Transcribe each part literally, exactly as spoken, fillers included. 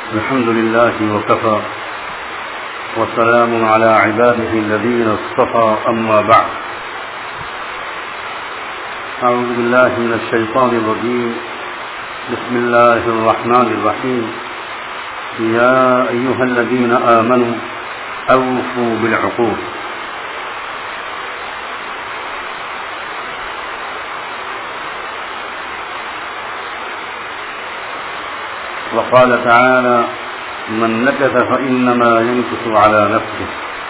الحمد لله وكفى وسلام على عباده الذين اصطفى أما بعد أعوذ بالله من الشيطان الرجيم بسم الله الرحمن الرحيم يا أيها الذين آمنوا أوفوا بالعقود وقال تعالى من نكث فإنما ينكث على نفسه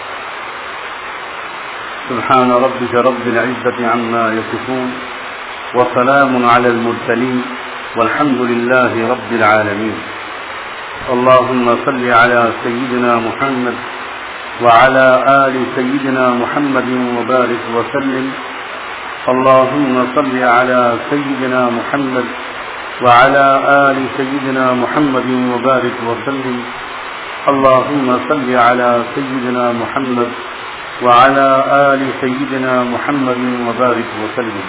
سبحان ربك رب العزة عما يصفون وسلام على المرسلين والحمد لله رب العالمين اللهم صل على سيدنا محمد وعلى آل سيدنا محمد وبارك وسلم اللهم صل على سيدنا محمد وعلى آل سيدنا محمد وبارك وسلم اللهم صل على سيدنا محمد وعلى آل سيدنا محمد وبارك وسلم.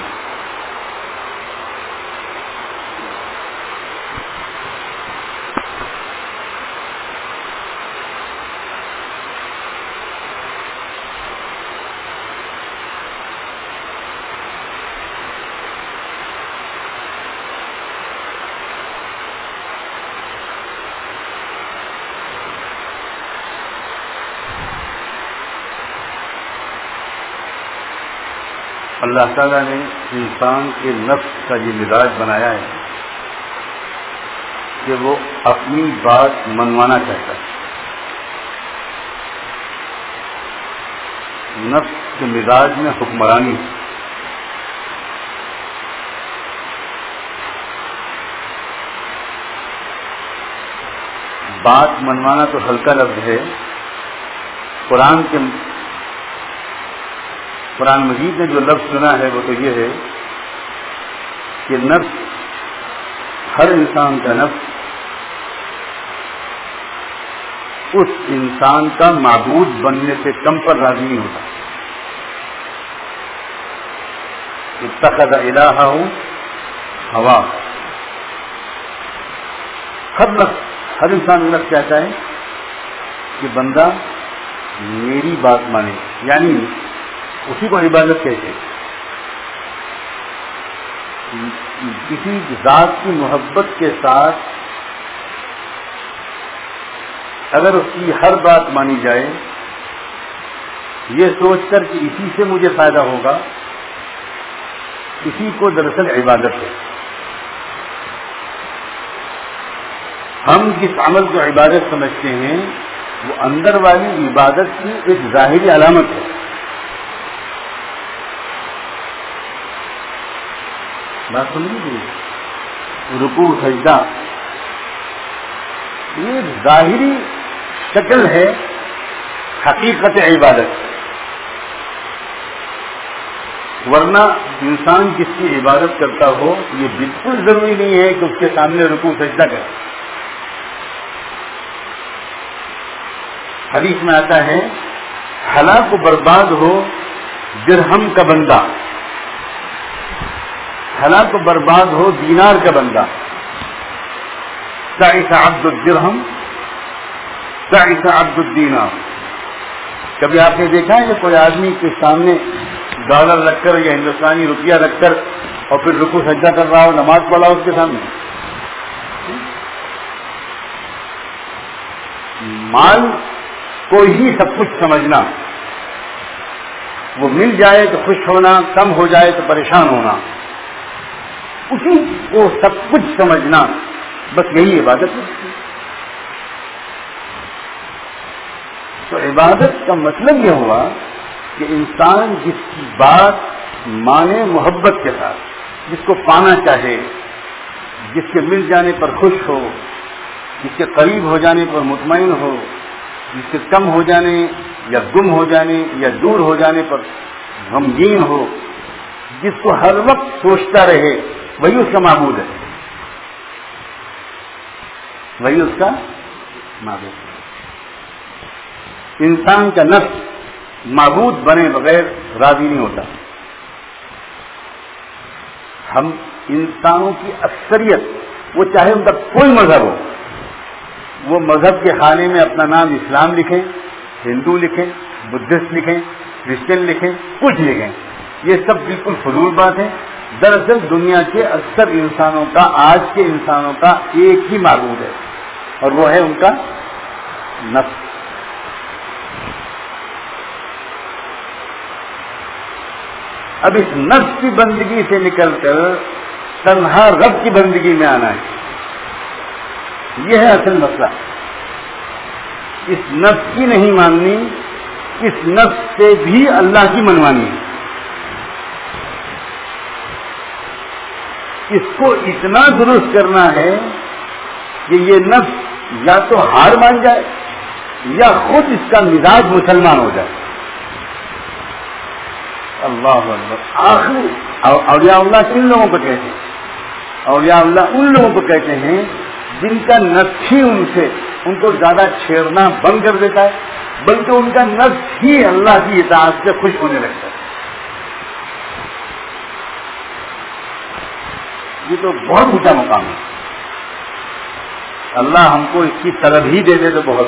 اللہ تعالیٰ نے انسان کے نفس کا یہ مزاج بنایا ہے کہ وہ اپنی بات منوانا چاہتا ہے. نفس کے مزاج میں حکمرانی. بات منوانا تو ہلکا لفظ ہے. قرآن کے قرآن مجید نے جو لفظ سنا ہے وہ تو یہ ہے کہ نفس، ہر انسان کا نفس اس انسان کا معبود بننے سے کم پر راضی نہیں ہوتا. اتخذ الہہ ہوا. ہر نفس ہر انسان نفس چاہتا ہے کہ بندہ میری بات مانے، یعنی اسی کو عبادت کہتے ہیں. کسی ذات کی محبت کے ساتھ اگر اس کی ہر بات مانی جائے یہ سوچ کر کہ اسی سے مجھے فائدہ ہوگا، اسی کو دراصل عبادت ہے. ہم جس عمل کو عبادت سمجھتے ہیں وہ اندر والی عبادت کی ایک ظاہری علامت ہے. بات سن لیجیے، رکوع سجدہ یہ ظاہری شکل ہے حقیقت عبادت. ورنہ انسان جس کی عبادت کرتا ہو یہ بالکل ضروری نہیں ہے کہ اس کے سامنے رکوع سجدہ کرے. حدیث میں آتا ہے ہلاک و برباد ہو درہم کا بندہ، ہلاک و برباد ہو دینار کا بندہ. تعس عبد الدرہم تعس عبد الدینار. کبھی آپ نے دیکھا ہے کہ کوئی آدمی کے سامنے ڈالر رکھ کر یا ہندوستانی روپیہ رکھ کر اور پھر رکوع سجدہ کر رہا ہو، نماز پڑھا ہو اس کے سامنے؟ مال کو ہی سب کچھ سمجھنا، وہ مل جائے تو خوش ہونا، کم ہو جائے تو پریشان ہونا، اسی کو سب کچھ سمجھنا، بس یہی عبادت ہے. تو عبادت کا مطلب یہ ہوا کہ انسان جس کی بات مانے محبت کے ساتھ، جس کو پانا چاہے، جس کے مل جانے پر خوش ہو، جس کے قریب ہو جانے پر مطمئن ہو، جس کے کم ہو جانے یا گم ہو جانے یا دور ہو جانے پر غمگین ہو، جس کو ہر وقت سوچتا رہے، وہی اس کا معبود ہے، وہی اس کا معبود ہے. انسان کا نفس معبود بنے بغیر راضی نہیں ہوتا. ہم انسانوں کی اکثریت، وہ چاہے ان کا کوئی مذہب ہو، وہ مذہب کے خانے میں اپنا نام اسلام لکھیں، ہندو لکھیں، بدھسٹ لکھیں، کرسچن لکھیں، کچھ لکھیں، یہ سب بالکل فضول بات ہے. دراصل دنیا کے اکثر انسانوں کا، آج کے انسانوں کا ایک ہی معبود ہے، اور وہ ہے ان کا نفس. اب اس نفس کی بندگی سے نکل کر تنہا رب کی بندگی میں آنا ہے، یہ ہے اصل مسئلہ. اس نفس کی نہیں ماننی، اس نفس سے بھی اللہ کی منوانی ہے. اس کو اتنا درست کرنا ہے کہ یہ نفس یا تو ہار مان جائے یا خود اس کا مزاج مسلمان ہو جائے. اللہ اکبر. آخر اولیاء اللہ کن لوگوں کو کہتے ہیں؟ اولیاء اللہ ان لوگوں کو کہتے ہیں جن کا نفس ہی ان سے ان کو زیادہ چھیڑنا بند کر دیتا ہے، بلکہ ان کا نفس ہی اللہ کی اطاعت سے خوش ہونے لگتا ہے. یہ تو بہت اونچا مقام ہے. اللہ ہم کو اس کی طلب ہی دے دے تو بہت.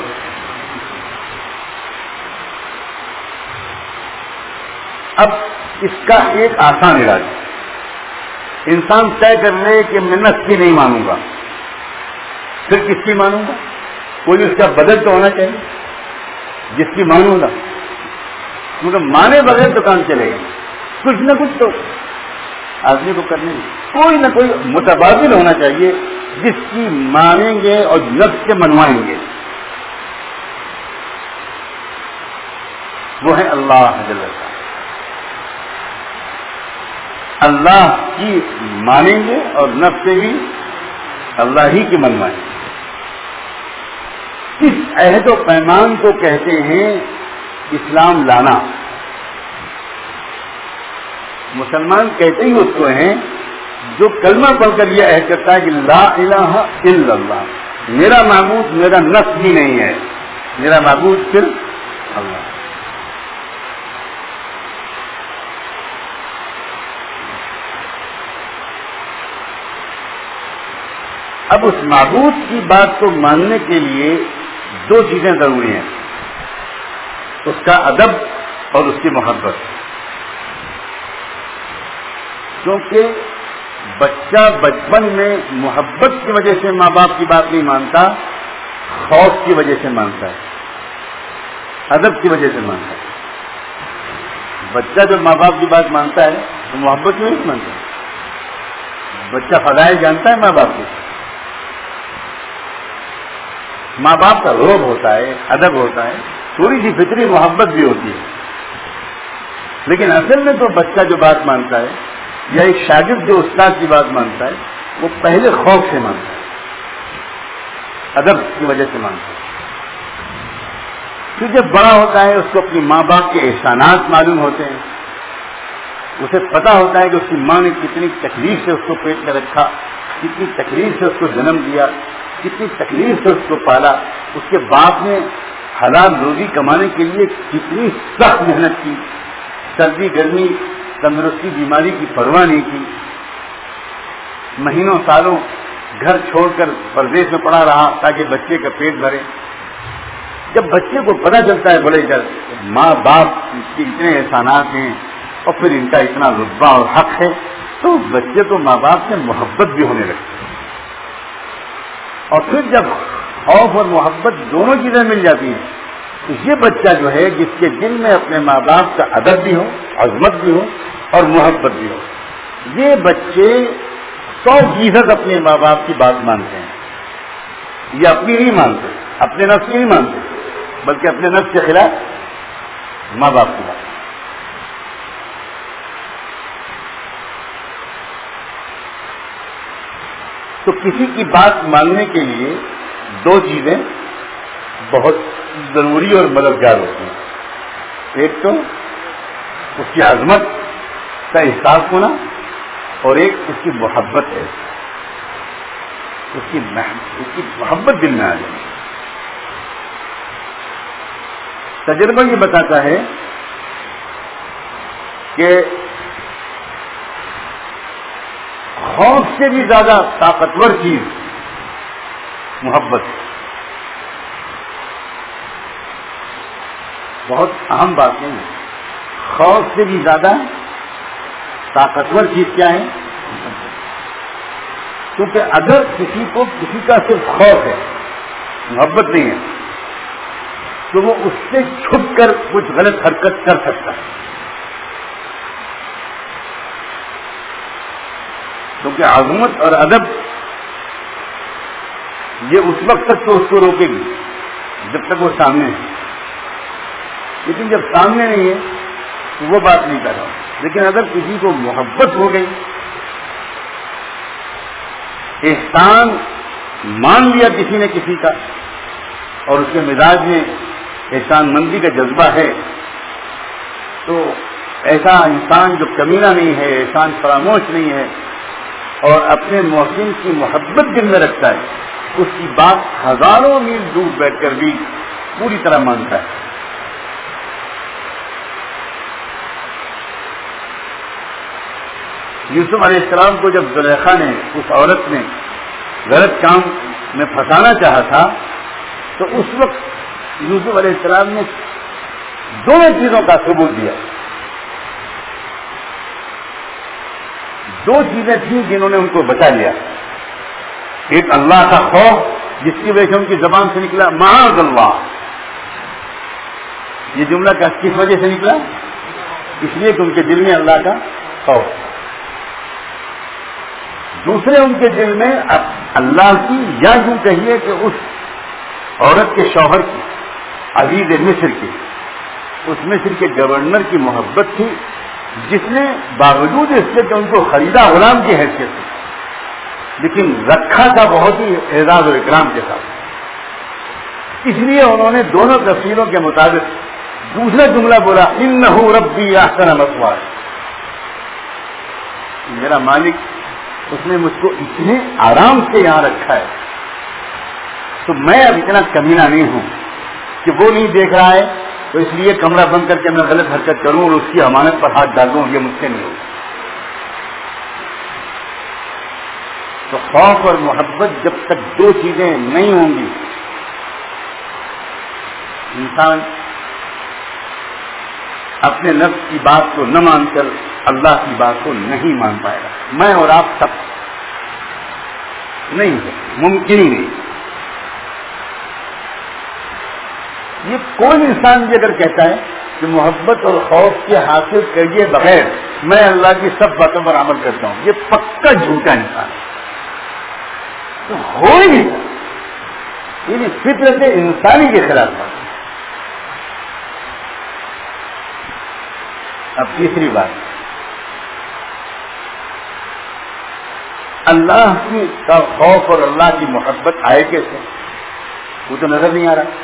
اب اس کا ایک آسان علاج ہے. انسان طے کر لے کہ میں نفس کی نہیں مانوں گا، پھر کس کی مانوں گا؟ کوئی اس کا بدل تو ہونا چاہیے جس کی مانوں گا. مگر مانے بغیر تو کام چلے گا. کچھ نہ کچھ تو آدمی کو کرنے میں کوئی نہ کوئی متبادل ہونا چاہیے جس کی مانیں گے اور نفس سے منوائیں گے. وہ ہے اللہ جل وعلا. اللہ کی مانیں گے اور نفس سے بھی اللہ ہی کی منوائیں گے. اس عہد و پیمان کو کہتے ہیں اسلام لانا. مسلمان کہتے ہی اس کو ہیں جو کلمہ پڑھ کر یہ عہد کرتا ہے کہ لا الہ الا اللہ، میرا معبود میرا نفس بھی نہیں ہے، میرا معبود صرف اللہ. اب اس معبود کی بات کو ماننے کے لیے دو چیزیں ضروری ہیں، اس کا ادب اور اس کی محبت. کیونکہ بچہ بچپن میں محبت کی وجہ سے ماں باپ کی بات نہیں مانتا، خوف کی وجہ سے مانتا ہے، ادب کی وجہ سے مانتا ہے. بچہ جب ماں باپ کی بات مانتا ہے تو محبت میں نہیں مانتا. بچہ فضائل جانتا ہے ماں باپ کی، ماں باپ کا روب ہوتا ہے، ادب ہوتا ہے، تھوڑی سی فطری محبت بھی ہوتی ہے. لیکن اصل میں تو بچہ جو بات مانتا ہے یا ایک شاگرد جو استاد کی بات مانتا ہے وہ پہلے خوف سے مانتا ہے، ادب کی وجہ سے مانتا ہے. پھر جب بڑا ہوتا ہے اس کو اپنی ماں باپ کے احسانات معلوم ہوتے ہیں، اسے پتا ہوتا ہے کہ اس کی ماں نے کتنی تکلیف سے اس کو پیٹ میں رکھا، کتنی تکلیف سے اس کو جنم دیا، کتنی تکلیف سے اس کو پالا، اس کے باپ نے حلال روزی کمانے کے لیے کتنی سخت محنت کی، سردی گرمی تندرستی بیماری کی پرواہ نہیں کی، مہینوں سالوں گھر چھوڑ کر پردیس میں پڑا رہا تاکہ بچے کا پیٹ بھرے. جب بچے کو پتہ چلتا ہے بڑے کر ماں باپ کے اتنے احسانات ہیں اور پھر ان کا اتنا رتبہ اور حق ہے، تو بچے تو ماں باپ سے محبت بھی ہونے لگتے ہیں. اور پھر جب خوف اور محبت دونوں چیزیں مل جاتی ہیں تو یہ بچہ جو ہے جس کے دل میں اپنے ماں باپ کا ادب بھی ہو، عظمت بھی ہو اور محبت بھی ہو، یہ بچے سو فیصد اپنے ماں باپ کی بات مانتے ہیں. یہ اپنی نہیں مانتے، اپنے نفس کی نہیں مانتے، بلکہ اپنے نفس کے خلاف ماں باپ کی بات. تو کسی کی بات ماننے کے لیے دو چیزیں بہت ضروری اور مددگار ہوتی ہیں. ایک تو اس کی عظمت کا احساس ہونا اور ایک اس کی محبت ہے، اس کی اس کی محبت دل میں آ جائے. تجربہ یہ بتاتا ہے کہ خوف سے بھی زیادہ طاقتور چیز محبت ہے. بہت اہم باتیں ہیں. خوف سے بھی زیادہ طاقتور چیز کیا ہے؟ کیونکہ اگر کسی کو کسی کا صرف خوف ہے، محبت نہیں ہے، تو وہ اس سے چھپ کر کچھ غلط حرکت کر سکتا ہے. کیونکہ عظمت اور ادب یہ اس وقت تک تو اس کو روکے گی جب تک وہ سامنے ہے، لیکن جب سامنے نہیں ہے تو وہ بات نہیں کر رہا. لیکن اگر کسی کو محبت ہو گئی، احسان مان لیا کسی نے کسی کا، اور اس کے مزاج میں احسان مندی کا جذبہ ہے، تو ایسا انسان جو کمینہ نہیں ہے، احسان فراموش نہیں ہے، اور اپنے محسن کی محبت دل میں رکھتا ہے، اس کی بات ہزاروں میل دور بیٹھ کر بھی پوری طرح مانتا ہے. یوسف علیہ السلام کو جب زلیخا نے، اس عورت نے غلط کام میں پھنسانا چاہا تھا، تو اس وقت یوسف علیہ السلام نے دونوں چیزوں کا ثبوت دیا. دو چیزیں تھیں جنہوں نے ان کو بچا لیا. ایک اللہ کا خوف جس کی وجہ سے ان کی زبان سے نکلا معاذ اللہ. یہ جملہ کس وجہ سے نکلا؟ اس لیے کہ ان کے دل میں اللہ کا خوف. دوسرے ان کے دل میں اللہ کی، یا یوں کہیے کہ اس عورت کے شوہر کی، عزیز مصر کی، اس مصر کے گورنر کی محبت تھی، جس نے باوجود اس کے کہ ان کو خریدا غلام کی حیثیت سے، لیکن رکھا تھا بہت ہی اعزاز و اکرام کے ساتھ. اس لیے انہوں نے دونوں تفسیروں کے مطابق دوسرا جملہ بولا انہ ربی احسن مثوایا. میرا مالک، اس نے مجھ کو اتنے آرام سے یہاں رکھا ہے، تو میں اب اتنا کمینہ نہیں ہوں کہ وہ نہیں دیکھ رہا ہے تو اس لیے کمرہ بند کر کے میں غلط حرکت کروں اور اس کی امانت پر ہاتھ ڈال دوں. یہ مجھ سے نہیں ہوگا. تو خوف اور محبت جب تک دو چیزیں نہیں ہوں گی، انسان اپنے نفس کی بات کو نہ مان کر اللہ کی بات کو نہیں مان پائے گا. میں اور آپ سب نہیں ہے، ممکن ہی نہیں. یہ کوئی انسان بھی اگر کہتا ہے کہ محبت اور خوف کے حاصل کریے بغیر میں اللہ کی سب باتوں پر عمل کرتا ہوں، یہ پکا جھوٹا انسان ہے. تو ہو ہی نہیں، یعنی فطرت انسانی کے خلاف بات. اب تیسری بات، اللہ کی کا خوف اور اللہ کی محبت آئے کیسے؟ وہ تو نظر نہیں آ رہا.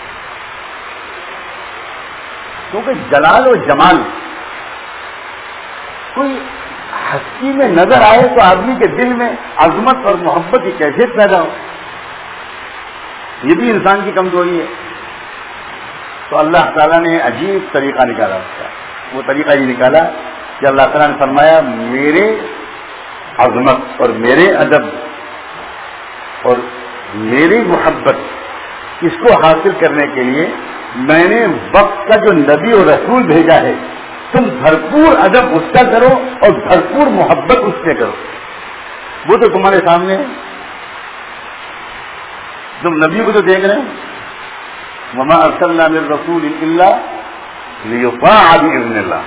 کیونکہ جلال و جمال کوئی ہستی میں نظر آئے تو آدمی کے دل میں عظمت اور محبت کی کیفیت پیدا ہو. یہ بھی انسان کی کمزوری ہے. تو اللہ تعالیٰ نے عجیب طریقہ نکالا اس کا. وہ طریقہ یہ نکالا کہ اللہ تعالیٰ نے فرمایا میرے عظمت اور میرے ادب اور میری محبت اس کو حاصل کرنے کے لیے میں نے وقت کا جو نبی اور رسول بھیجا ہے، تم بھرپور ادب اس کا کرو اور بھرپور محبت اس سے کرو. وہ تو تمہارے سامنے ہے، تم نبی کو تو دیکھ رہے ہیں. وما ارسلنا من رسول الا لیطاع باذن اللہ.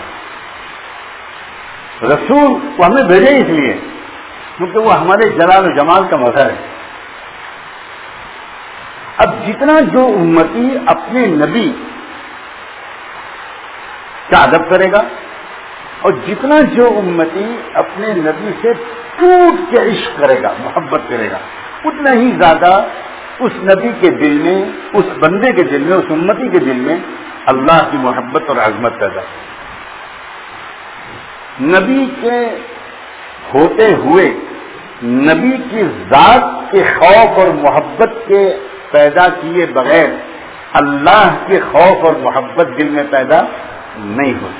رسول کو ہم نے بھیجے اس لیے کیونکہ وہ ہمارے جلال و جمال کا مظہر ہے. اب جتنا جو امتی اپنے نبی کا ادب کرے گا اور جتنا جو امتی اپنے نبی سے ٹوٹ کے عشق کرے گا، محبت کرے گا، اتنا ہی زیادہ اس نبی کے دل میں، اس بندے کے دل میں، اس امتی کے دل میں اللہ کی محبت اور عظمت پیدا. نبی کے ہوتے ہوئے نبی کی ذات کے خوف اور محبت کے پیدا کیے بغیر اللہ کے خوف اور محبت دل میں پیدا نہیں ہوتی.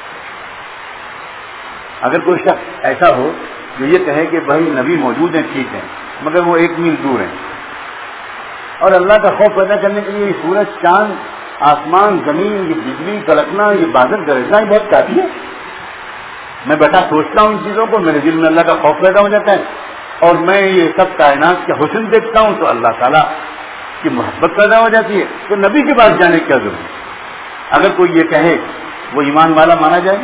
اگر کوئی شخص ایسا ہو جو یہ کہے کہ بھائی نبی موجود ہیں، ٹھیک ہے، مگر وہ ایک میل دور ہیں، اور اللہ کا خوف پیدا کرنے کے لیے سورج چاند آسمان زمین، یہ بجلی کڑکنا، یہ بادل گرجنا، یہ بہت کافی ہے. میں بیٹھا سوچتا ہوں ان چیزوں کو، میرے دل میں اللہ کا خوف پیدا ہو جاتا ہے، اور میں یہ سب کائنات کے حسن دیکھتا ہوں تو اللہ تعالیٰ کی محبت پیدا ہو جاتی ہے. تو نبی کے پاس جانے کی کیا ضرورت ہے؟ اگر کوئی یہ کہے وہ ایمان والا مانا جائے.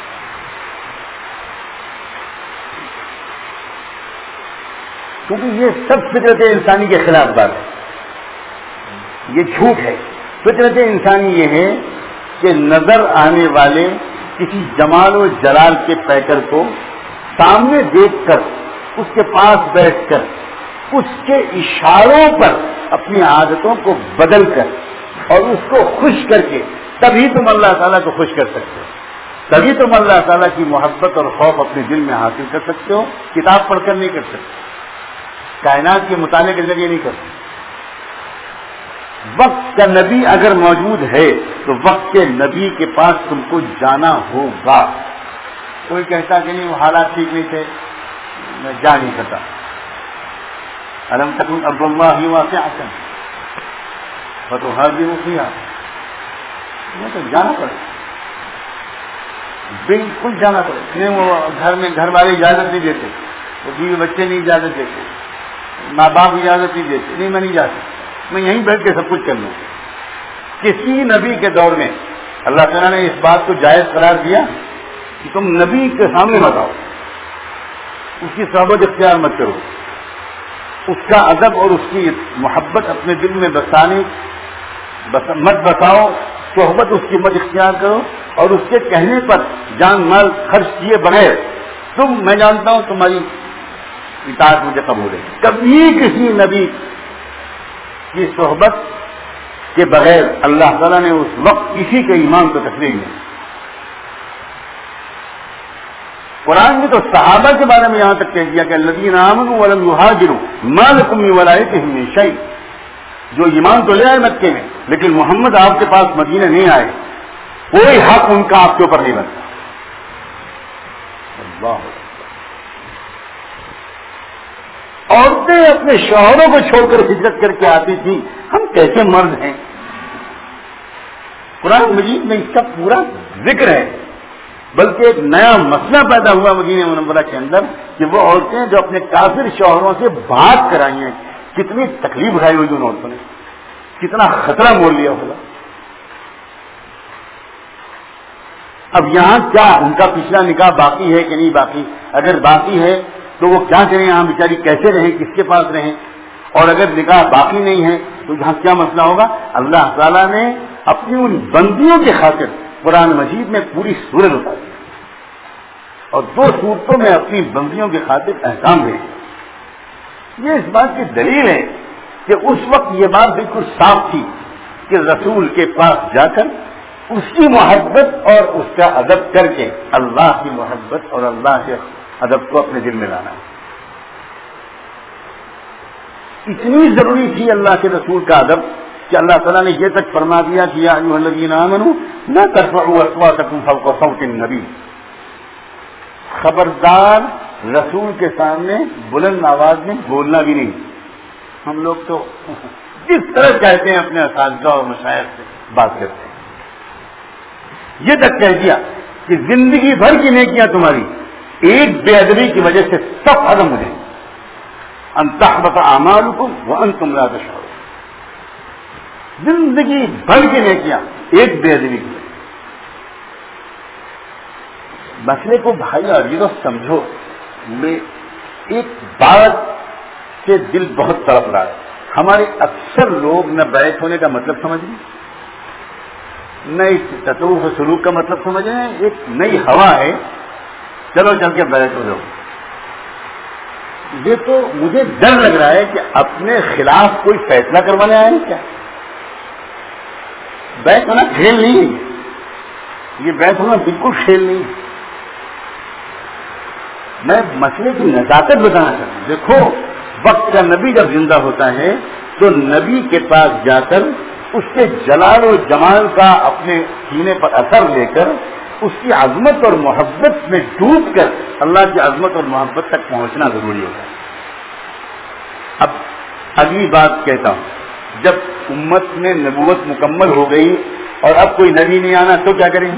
کیونکہ یہ سب فطرت انسانی کے خلاف بات ہے، یہ جھوٹ ہے. فطرت انسانی یہ ہے کہ نظر آنے والے کسی جمال و جلال کے پیکر کو سامنے دیکھ کر، اس کے پاس بیٹھ کر، اس کے اشاروں پر اپنی عادتوں کو بدل کر اور اس کو خوش کر کے تبھی تم اللہ تعالیٰ کو خوش کر سکتے ہو، تبھی تم اللہ تعالیٰ کی محبت اور خوف اپنے دل میں حاصل کر سکتے ہو. کتاب پڑھ کر نہیں کر سکتے، کائنات کے مطالعے کے ذریعے نہیں کر سکتے. وقت کا نبی اگر موجود ہے تو وقت کے نبی کے پاس تم کو جانا ہوگا. کوئی کہتا کہ نہیں وہ حالات ٹھیک نہیں تھے میں جا نہیں سکتا. الم تکن ارض اللہ واسعۃ فتہاجروا فیہا، میں تو جانا پڑے، بالکل جانا پڑے. نہیں وہ گھر میں گھر والے اجازت نہیں دیتے، وہ بیوی بچے نہیں اجازت دیتے، ماں باپ اجازت نہیں دیتے، نہیں میں نہیں جا سکتا، میں یہیں بیٹھ کے سب کچھ کر لوں. کسی نبی کے دور میں اللہ تعالیٰ نے اس بات کو جائز قرار دیا کہ تم نبی کے سامنے بتاؤ، اس کی صحبت اختیار مت کرو، اس کا ادب اور اس کی محبت اپنے دل میں بسانے مت بتاؤ، صحبت اس کی مت اختیار کرو، اور اس کے کہنے پر جان مال خرچ کیے بغیر تم، میں جانتا ہوں تمہاری اطاعت مجھے قبول ہے. کبھی کسی نبی کی صحبت کے بغیر اللہ تعالیٰ نے اس وقت کسی کے ایمان کو تسلیم نہیں. قرآن نے تو صحابہ کے بارے میں یہاں تک کہہ دیا کہ الذین آمنوا ولم یہاجروا ما لکم من ولایتہم من شیء، جو ایمان تو لے آئے مکے میں لیکن محمد آپ کے پاس مدینہ نہیں آئے، کوئی حق ان کا آپ کے اوپر نہیں بنتا. اللہ، عورتیں اپنے شوہروں کو چھوڑ کر ہجرت کر کے آتی تھی. ہم کیسے مرد ہیں؟ قرآن مجید میں اس کا پورا ذکر ہے. بلکہ ایک نیا مسئلہ پیدا ہوا مدینہ منورہ کے اندر کہ وہ عورتیں جو اپنے کافر شوہروں سے بات کرائی ہیں، کتنی تکلیف اٹھائی ہوئی ان عورتوں نے، کتنا خطرہ مول لیا ہوگا. اب یہاں کیا ان کا پچھلا نکاح باقی ہے کہ نہیں باقی؟ اگر باقی ہے تو وہ کیا کریں یہاں بیچاری، کیسے رہیں، کس کے پاس رہیں؟ اور اگر نکاح باقی نہیں ہے تو یہاں کیا مسئلہ ہوگا؟ اللہ تعالیٰ نے اپنی ان بندیوں کی خاطر قرآن مجید میں پوری سورت اتاری اور دو سورتوں میں اپنی بندیوں کی خاطر احکام دے. یہ اس بات کی دلیل ہے کہ اس وقت یہ بات بالکل صاف تھی کہ رسول کے پاس جا کر اس کی محبت اور اس کا ادب کر کے اللہ کی محبت اور اللہ کے ادب کو اپنے دل میں لانا. اتنی ضروری تھی اللہ کے رسول کا ادب کہ اللہ تعالیٰ نے یہ تک فرما دیا کہ یا ایھا الذین آمنوا لا ترفعوا اصواتکم فوق صوت النبی، خبردار رسول کے سامنے بلند آواز میں بولنا بھی نہیں. ہم لوگ تو جس طرح کہتے ہیں اپنے اساتذہ اور مشائخ سے بات کرتے ہیں. یہ تک کہہ دیا کہ زندگی بھر کی نیکیاں تمہاری ایک بے ادبی کی وجہ سے سب ختم ہو جائیں. ان تحبط اعمالکم وانتم لا تشعرون، زندگی بھر کی نیکیاں ایک بے ادبی کی وجہ. مسئلے کو بھائی اور یہ سمجھو، میں ایک بات سے دل بہت تڑپ رہا ہے. ہمارے اکثر لوگ نہ بیعت ہونے کا مطلب سمجھ رہے، نہ اس تصوف و سلوک کا مطلب سمجھ رہے ہیں. ایک نئی ہوا ہے، چلو چل کے بیعت ہو جاؤ. یہ تو مجھے ڈر لگ رہا ہے کہ اپنے خلاف کوئی فیصلہ کروانے آئے ہیں کیا؟ بیعت ہونا کھیل نہیں ہے، یہ بیعت ہونا بالکل کھیل نہیں ہے. میں مسئلے کی نزاکت بتانا چاہتا ہوں. دیکھو، وقت کا نبی جب زندہ ہوتا ہے تو نبی کے پاس جا کر اس کے جلال و جمال کا اپنے سینے پر اثر لے کر اس کی عظمت اور محبت میں ڈوب کر اللہ کی عظمت اور محبت تک پہنچنا ضروری ہوتا ہے. اب اگلی بات کہتا ہوں، جب امت میں نبوت مکمل ہو گئی اور اب کوئی نبی نہیں آنا تو کیا کریں گے؟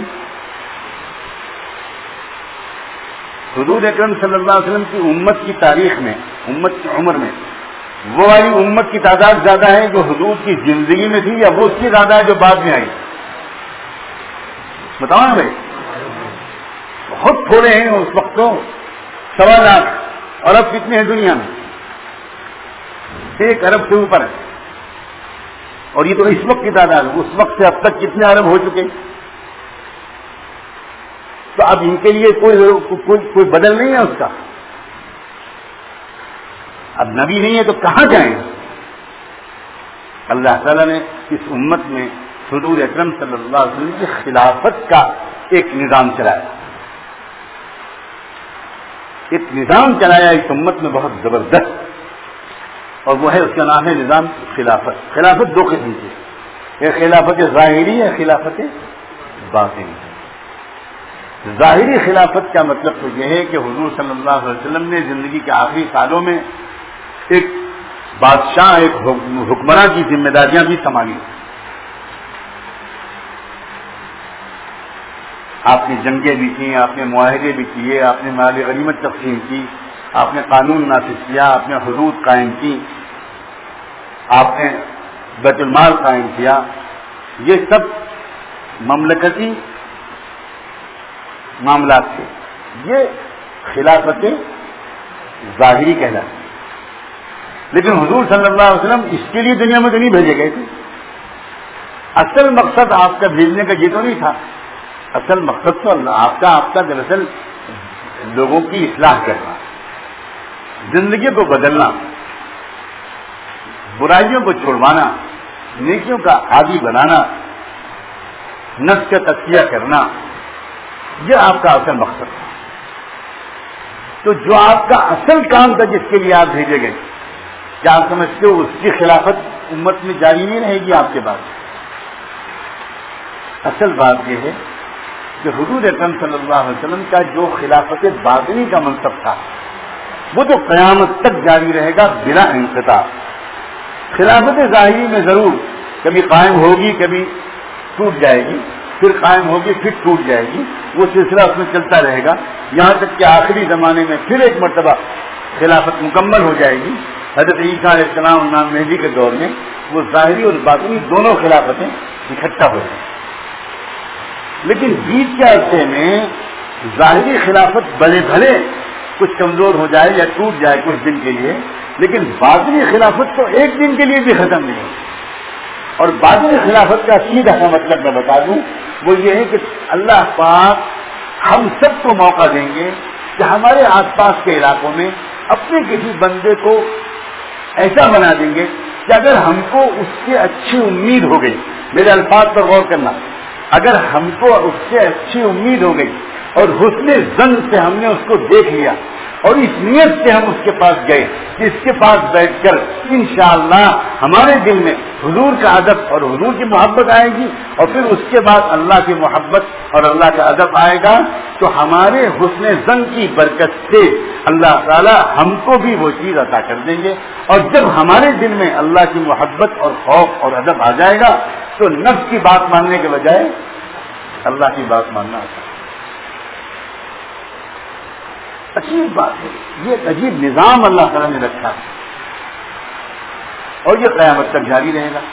حضور اکرم صلی اللہ علیہ وسلم کی امت کی تاریخ میں، امت کی عمر میں وہ والی امت کی تعداد زیادہ ہے جو حضور کی زندگی میں تھی، یا وہ اس کی زیادہ ہے جو بعد میں آئی؟ بتاؤ نا بھائی، بہت تھوڑے ہیں اس وقت تو، سوا لاکھ، اور اب کتنے ہیں دنیا میں؟ ایک ارب سے اوپر ہے، اور یہ تو اس وقت کی تعداد ہے، اس وقت سے اب تک کتنے ارب ہو چکے؟ تو اب ان کے لیے کوئی کوئی, کوئی بدل نہیں ہے اس کا، اب نبی نہیں ہے تو کہاں جائیں؟ اللہ تعالیٰ نے اس امت میں حضور اکرم صلی اللہ علیہ وسلم کی خلافت کا ایک نظام چلایا، ایک نظام چلایا اس امت میں بہت زبردست، اور وہ ہے، اس کا نام ہے نظام خلافت۔ خلافت دو قسم کی، ایک خلافت ظاہری ہے، خلافت باطنی۔ ظاہری خلافت کا مطلب تو یہ ہے کہ حضور صلی اللہ علیہ وسلم نے زندگی کے آخری سالوں میں ایک بادشاہ، ایک حکمراں کی ذمہ داریاں بھی سنبھالی۔ آپ نے جنگیں بھی کی، آپ نے معاہدے بھی کیے، آپ نے مال غنیمت تقسیم کی، آپ نے قانون نافذ کیا، آپ نے حدود قائم کی، آپ نے بیت المال قائم کیا، یہ سب مملکتی معاملات تھے، یہ خلافت ظاہری کہلاتی ہے۔ لیکن حضور صلی اللہ علیہ وسلم اس کے لیے دنیا میں تو نہیں بھیجے گئے تھے، اصل مقصد آپ کا بھیجنے کا یہ تو نہیں تھا، اصل مقصد تو اللہ آپ کا آپ کا دراصل لوگوں کی اصلاح کرنا، زندگی کو بدلنا، برائیوں کو چھڑوانا، نیکیوں کا عادی بنانا، نفس کا تزکیہ کرنا، یہ آپ کا اصل مقصد تھا۔ تو جو آپ کا اصل کام تھا جس کے لیے آپ بھیجے گئے، کیا آپ سمجھتے ہو اس کی خلافت امت میں جاری نہیں رہے گی آپ کے بعد؟ اصل بات یہ ہے کہ حضور اکرم صلی اللہ علیہ وسلم کا جو خلافت باطنی کا منصب تھا وہ تو قیامت تک جاری رہے گا بلا انقطاع۔ خلافت ظاہری میں ضرور کبھی قائم ہوگی، کبھی ٹوٹ جائے گی، پھر قائم ہوگی، پھر ٹوٹ جائے گی، وہ سلسلہ اس میں چلتا رہے گا، یہاں تک کہ آخری زمانے میں پھر ایک مرتبہ خلافت مکمل ہو جائے گی۔ حضرت عیسیٰ علیہ السلام امام مہدی کے دور میں وہ ظاہری اور باطنی دونوں خلافتیں اکٹھا ہو جائیں۔ لیکن بیچ کے عرصے میں ظاہری خلافت بھلے بھلے کچھ کمزور ہو جائے یا ٹوٹ جائے کچھ دن کے لیے، لیکن باطنی خلافت تو ایک دن کے لیے بھی ختم نہیں ہوتی۔ اور باطنی خلافت کا سیدھا سا مطلب میں بتا دوں، وہ یہ ہے کہ اللہ پاک ہم سب کو موقع دیں گے کہ ہمارے آس پاس کے علاقوں میں اپنے کسی بندے کو ایسا بنا دیں گے کہ اگر ہم کو اس سے اچھی امید ہو گئی، میرے الفاظ پر غور کرنا، اگر ہم کو اس سے اچھی امید ہو گئی اور حسن ظن سے ہم نے اس کو دیکھ لیا اور اس نیت سے ہم اس کے پاس گئے کہ اس کے پاس بیٹھ کر انشاءاللہ ہمارے دل میں حضور کا ادب اور حضور کی محبت آئے گی، اور پھر اس کے بعد اللہ کی محبت اور اللہ کا ادب آئے گا، تو ہمارے حسن ظن کی برکت سے اللہ تعالی ہم کو بھی وہ چیز عطا کر دیں گے۔ اور جب ہمارے دل میں اللہ کی محبت اور خوف اور ادب آ جائے گا تو نفس کی بات ماننے کے بجائے اللہ کی بات ماننا آتا ہے۔ عجیب بات ہے، یہ ایک عجیب نظام اللہ تعالیٰ نے رکھا ہے، اور یہ قیامت تک جاری رہے گا۔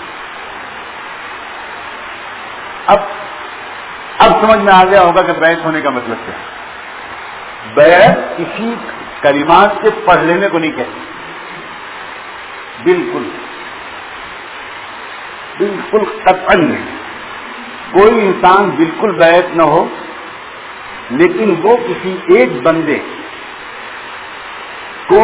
اب اب سمجھ میں آ گیا ہوگا کہ بیعت ہونے کا مطلب کیا ہے۔ بیعت کسی کلمات سے پڑھ لینے کو نہیں کہتے، بالکل بالکل قطعاً نہیں۔ کوئی انسان بالکل بیعت نہ ہو لیکن وہ کسی ایک بندے کو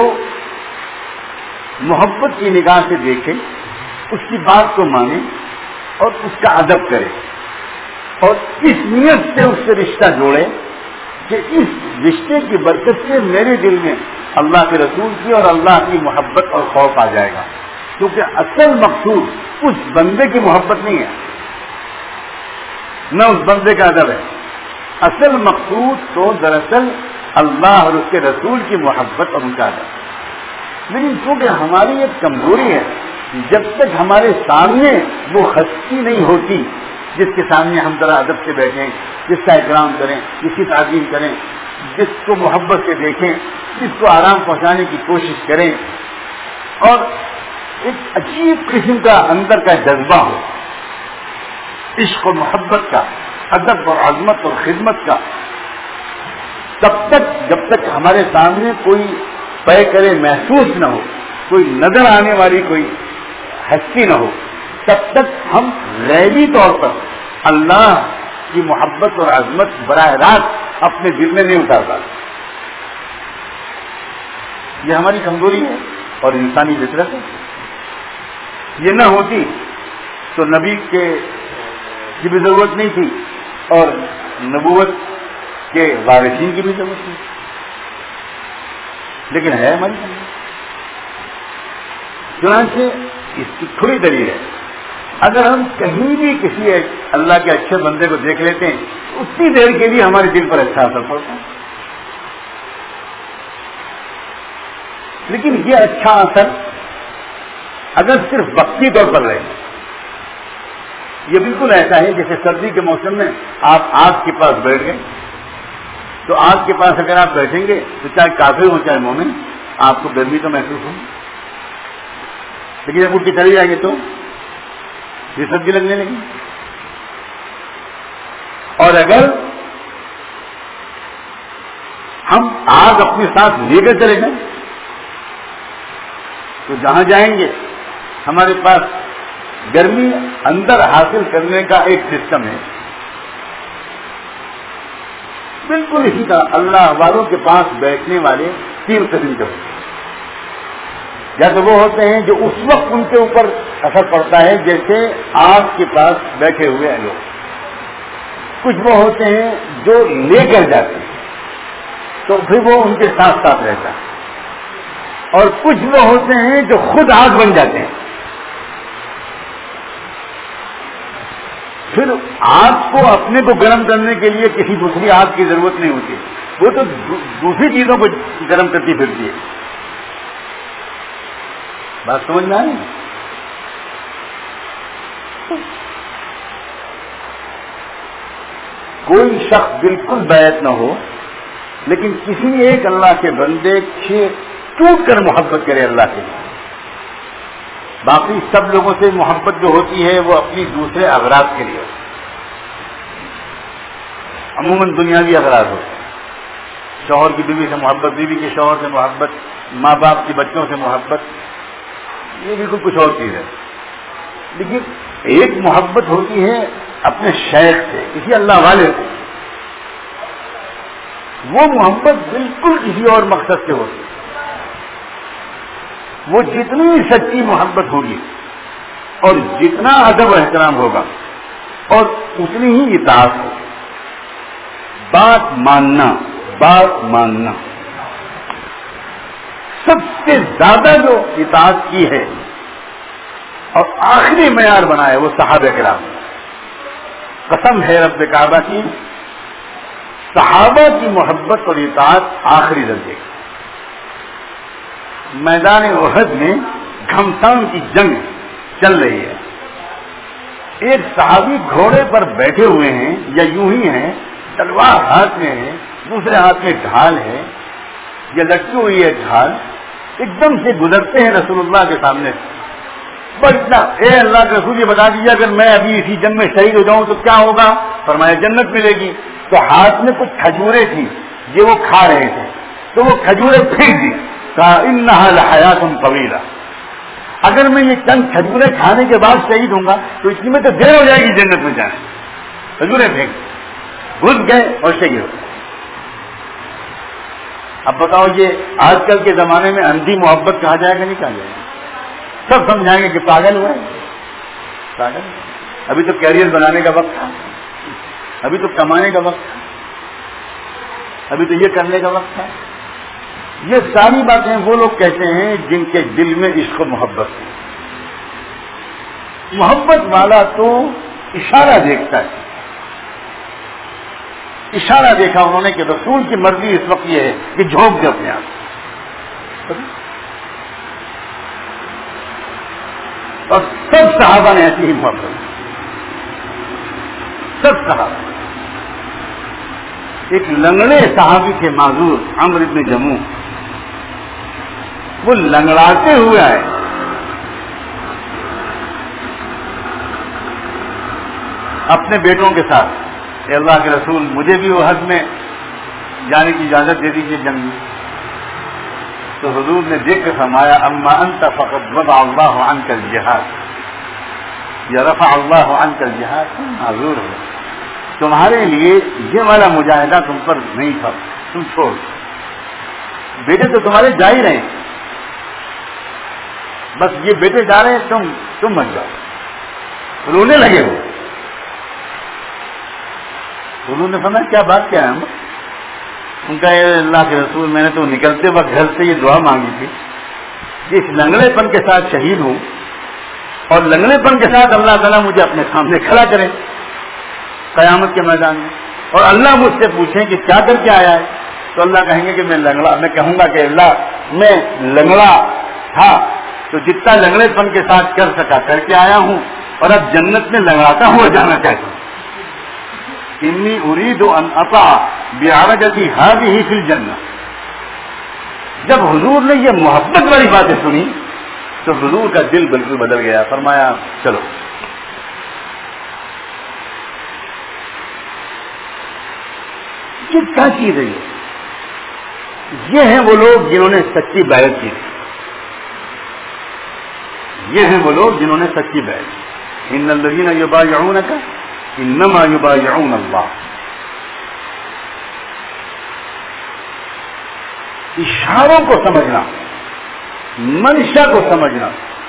محبت کی نگاہ سے دیکھے، اس کی بات کو مانے اور اس کا ادب کرے، اور اس نیت سے اس سے رشتہ جوڑے کہ اس رشتے کی برکت سے میرے دل میں اللہ کے رسول کی اور اللہ کی محبت اور خوف آ جائے گا۔ کیونکہ اصل مقصود اس بندے کی محبت نہیں ہے، نہ اس بندے کا ادب ہے، اصل مقصود تو دراصل اللہ اور اس کے رسول کی محبت اور ان کا ادب۔ لیکن چونکہ ہماری ایک کمزوری ہے جب تک ہمارے سامنے وہ ہستی نہیں ہوتی جس کے سامنے ہم ذرا ادب سے بیٹھیں، جس کا احترام کریں، جس کی تعظیم کریں، جس کو محبت سے دیکھیں، جس کو آرام پہنچانے کی کوشش کریں، اور ایک عجیب قسم کا اندر کا جذبہ ہو، عشق و محبت کا، ادب اور عظمت اور خدمت کا، تب تک جب تک ہمارے سامنے کوئی پے کرے محسوس نہ ہو، کوئی نظر آنے والی کوئی ہستی نہ ہو، تب تک ہم غیبی طور پر اللہ کی محبت اور عظمت براہ راست اپنے دل میں نہیں اتار پاتے۔ یہ ہماری کمزوری ہے اور انسانی فطرت ہے۔ یہ نہ ہوتی تو نبی کے کی بھی ضرورت نہیں تھی اور نبوت کے وارثین کی بھی ضرورت نہیں، لیکن ہے ہماری کمزوری۔ چنانچہ اس کی تھوڑی دلیل ہے، اگر ہم کہیں بھی کسی اللہ کے اچھے بندے کو دیکھ لیتے ہیں اتنی دیر کے لیے ہمارے دل پر اچھا اثر پڑتا ہے، لیکن یہ اچھا اثر اگر صرف وقتی طور پر رہے، یہ بالکل ایسا ہے جیسے سردی کے موسم میں آپ آگ کے پاس بیٹھ گئے، تو آگ کے پاس اگر آپ بیٹھیں گے تو چاہے کافر ہو چاہے مومن، آپ کو گرمی تو محسوس ہوگی، لیکن جب اٹھ کے چلی جائے گی تو یہ سردی لگنے لگی۔ اور اگر ہم آگ اپنے ساتھ لے کر چلے جائیں تو جہاں جائیں گے ہمارے پاس گرمی اندر حاصل کرنے کا ایک سسٹم ہے، بالکل اسی طرح اللہ والوں کے پاس بیٹھنے والے تین قسم کے ہوتے ہیں، یا تو وہ ہوتے ہیں جو اس وقت ان کے اوپر اثر پڑتا ہے جیسے آگ کے پاس بیٹھے ہوئے ہیں لوگ، کچھ وہ ہوتے ہیں جو لے کر جاتے ہیں تو پھر وہ ان کے ساتھ ساتھ رہتا ہے، اور کچھ وہ ہوتے ہیں جو خود آگ بن جاتے ہیں، پھر آگ کو اپنے کو گرم کرنے کے لیے کسی دوسری آگ کی ضرورت نہیں ہوتی، وہ تو دوسری چیزوں کو گرم کرتی پھرتی ہے۔ بات سمجھ میں آئی؟ کوئی شخص بالکل بیعت نہ ہو لیکن کسی ایک اللہ کے بندے سے ٹوٹ کر محبت کرے اللہ کے لیے، باقی سب لوگوں سے محبت جو ہوتی ہے وہ اپنی دوسرے اغراض کے لیے ہوتی ہے، عموماً دنیاوی اغراض ہوتے ہیں، شوہر کی بیوی سے محبت، بیوی کے شوہر سے محبت، ماں باپ کے بچوں سے محبت، یہ بالکل کچھ اور چیز ہے۔ لیکن ایک محبت ہوتی ہے اپنے شیخ سے، کسی اللہ والے سے، وہ محبت بالکل کسی اور مقصد سے ہوتی ہے، وہ جتنی سچی محبت ہوگی اور جتنا ادب و احترام ہوگا اور اتنی ہی اطاعت ہوگی، بات ماننا بات ماننا سب سے زیادہ جو اطاعت کی ہے اور آخری معیار بنا ہے وہ صحابہ کرام، قسم ہے رب کعبہ کی، صحابہ کی محبت اور اطاعت آخری درجے کی۔ میدان احد میں گھمسان کی جنگ چل رہی ہے، ایک صحابی گھوڑے پر بیٹھے ہوئے ہیں یا یوں ہی ہیں، تلوار ہاتھ میں ہے، دوسرے ہاتھ میں ڈھال ہے یا لٹکی ہوئی ہے ڈھال، ایک دم سے گزرتے ہیں رسول اللہ کے سامنے، بچنا اے اللہ کے رسول یہ بتا دیجیے اگر میں ابھی اسی جنگ میں شہید ہو جاؤں تو کیا ہوگا؟ فرمایا جنت ملے گی۔ تو ہاتھ میں کچھ کھجوریں تھیں، یہ وہ کھا رہے تھے، تو وہ کھجوریں پھینک دی، کہا انہا لحیات طویلہ، اگر میں یہ چند کھجوریں کھانے کے بعد شہید ہوں گا تو اتنی میں تو دیر ہو جائے گی جنت میں جانے، کھجوریں پھینک گھس گئے اور شہید ہو گئے۔ اب بتاؤ یہ آج کل کے زمانے میں اندھی محبت کہا جائے گا نہیں کہا جائے گا؟ سب سمجھائیں گے کہ پاگل ہوئے پاگل، ابھی تو کیریئر بنانے کا وقت تھا، ابھی تو کمانے کا وقت تھا، ابھی تو یہ کرنے کا وقت تھا۔ یہ ساری باتیں وہ لوگ کہتے ہیں جن کے دل میں عشق و محبت ہے۔ محبت والا تو اشارہ دیکھتا ہے، اشارہ دیکھا انہوں نے کہ رسول کی مرضی اس وقت یہ ہے کہ جھونک دے اپنے آپ۔ صحابہ نے ایسی ہی محبت، سب صحابہ. ایک لنگڑے صحابی کے معذور عمرو ابن جموح، وہ لنگڑاتے ہوئے آئے، اپنے بیٹوں کے ساتھ، اے اللہ کے رسول مجھے بھی احد میں جانے کی اجازت دے دیجیے جنگ میں. تو حضور نے دیکھ کر فرمایا اما انت فقد وضع اللہ عنک الجہاد، یا رفع اللہ عنک الجہاد، معذور ہو، تمہارے لیے یہ والا مجاہدہ تم پر نہیں تھا، تم چھوڑ. بیٹے تو تمہارے جا ہی رہے ہیں، بس یہ بیٹے جا رہے ہیں، تم تم مت جاؤ. رونے لگے وہ. انہوں نے فرمایا کیا بات کیا ہے؟ ان کا اللہ کے رسول میں نے تو نکلتے وقت گھر سے یہ دعا مانگی تھی کہ اس لنگڑے پن کے ساتھ شہید ہوں اور لنگڑے پن کے ساتھ اللہ تعالیٰ مجھے اپنے سامنے کھڑا کرے قیامت کے میدان میں، اور اللہ مجھ سے پوچھیں کہ کیا کر کے آیا ہے، تو اللہ کہیں گے کہ میں لنگڑا، میں کہوں گا کہ اللہ میں لنگڑا تھا تو جتنا لنگڑے پن کے ساتھ کر سکا کر کے آیا ہوں، اور اب جنت میں لنگڑاتا ہوا جانا چاہتا ہوں. انی اريد ان اطع بعرجتي هذه في الجنہ. جب حضور نے یہ محبت والی باتیں سنی تو حضور کا دل بالکل بدل گیا. فرمایا چلو. یہ کیا چیز ہے؟ یہ ہیں وہ لوگ جنہوں نے سچی بیعت کی، یہ ہیں وہ لوگ جنہوں نے سچی بیعت کی. ان الذين يبايعونك انما يبايعون اللہ. اشاروں کو سمجھنا، منشا کو سمجھنا،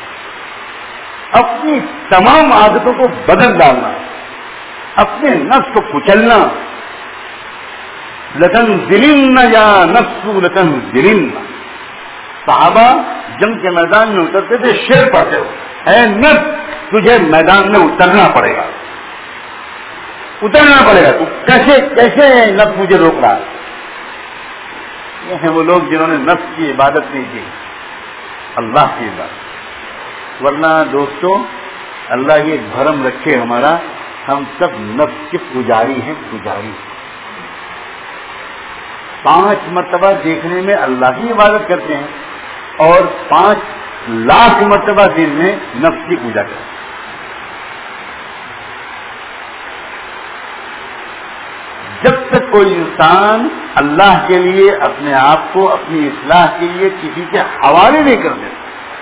اپنی تمام عادتوں کو بدل ڈالنا، اپنے نفس کو کچلنا. لتنزلن یا نفس لتنزلن. صحابہ جنگ کے میدان میں اترتے تھے، شعر پڑھتے ہو، اے نفس تجھے میدان میں اترنا پڑے گا، اترنا پڑے گا. تو کیسے کیسے نفس مجھے روک رہا ہے؟ یہ ہیں وہ لوگ جنہوں نے نفس کی عبادت نہیں کی، اللہ کی عبادت. ورنہ دوستوں اللہ یہ بھرم رکھے ہمارا، ہم سب نفس کے پجاری ہیں، پجاری. پانچ مرتبہ دیکھنے میں اللہ کی عبادت کرتے ہیں اور پانچ لاکھ مرتبہ دن میں نفس کی پوجا کرتے ہیں. جب تک کوئی انسان اللہ کے لیے اپنے آپ کو اپنی اصلاح کے لیے کسی کے حوالے نہیں کر دیتا،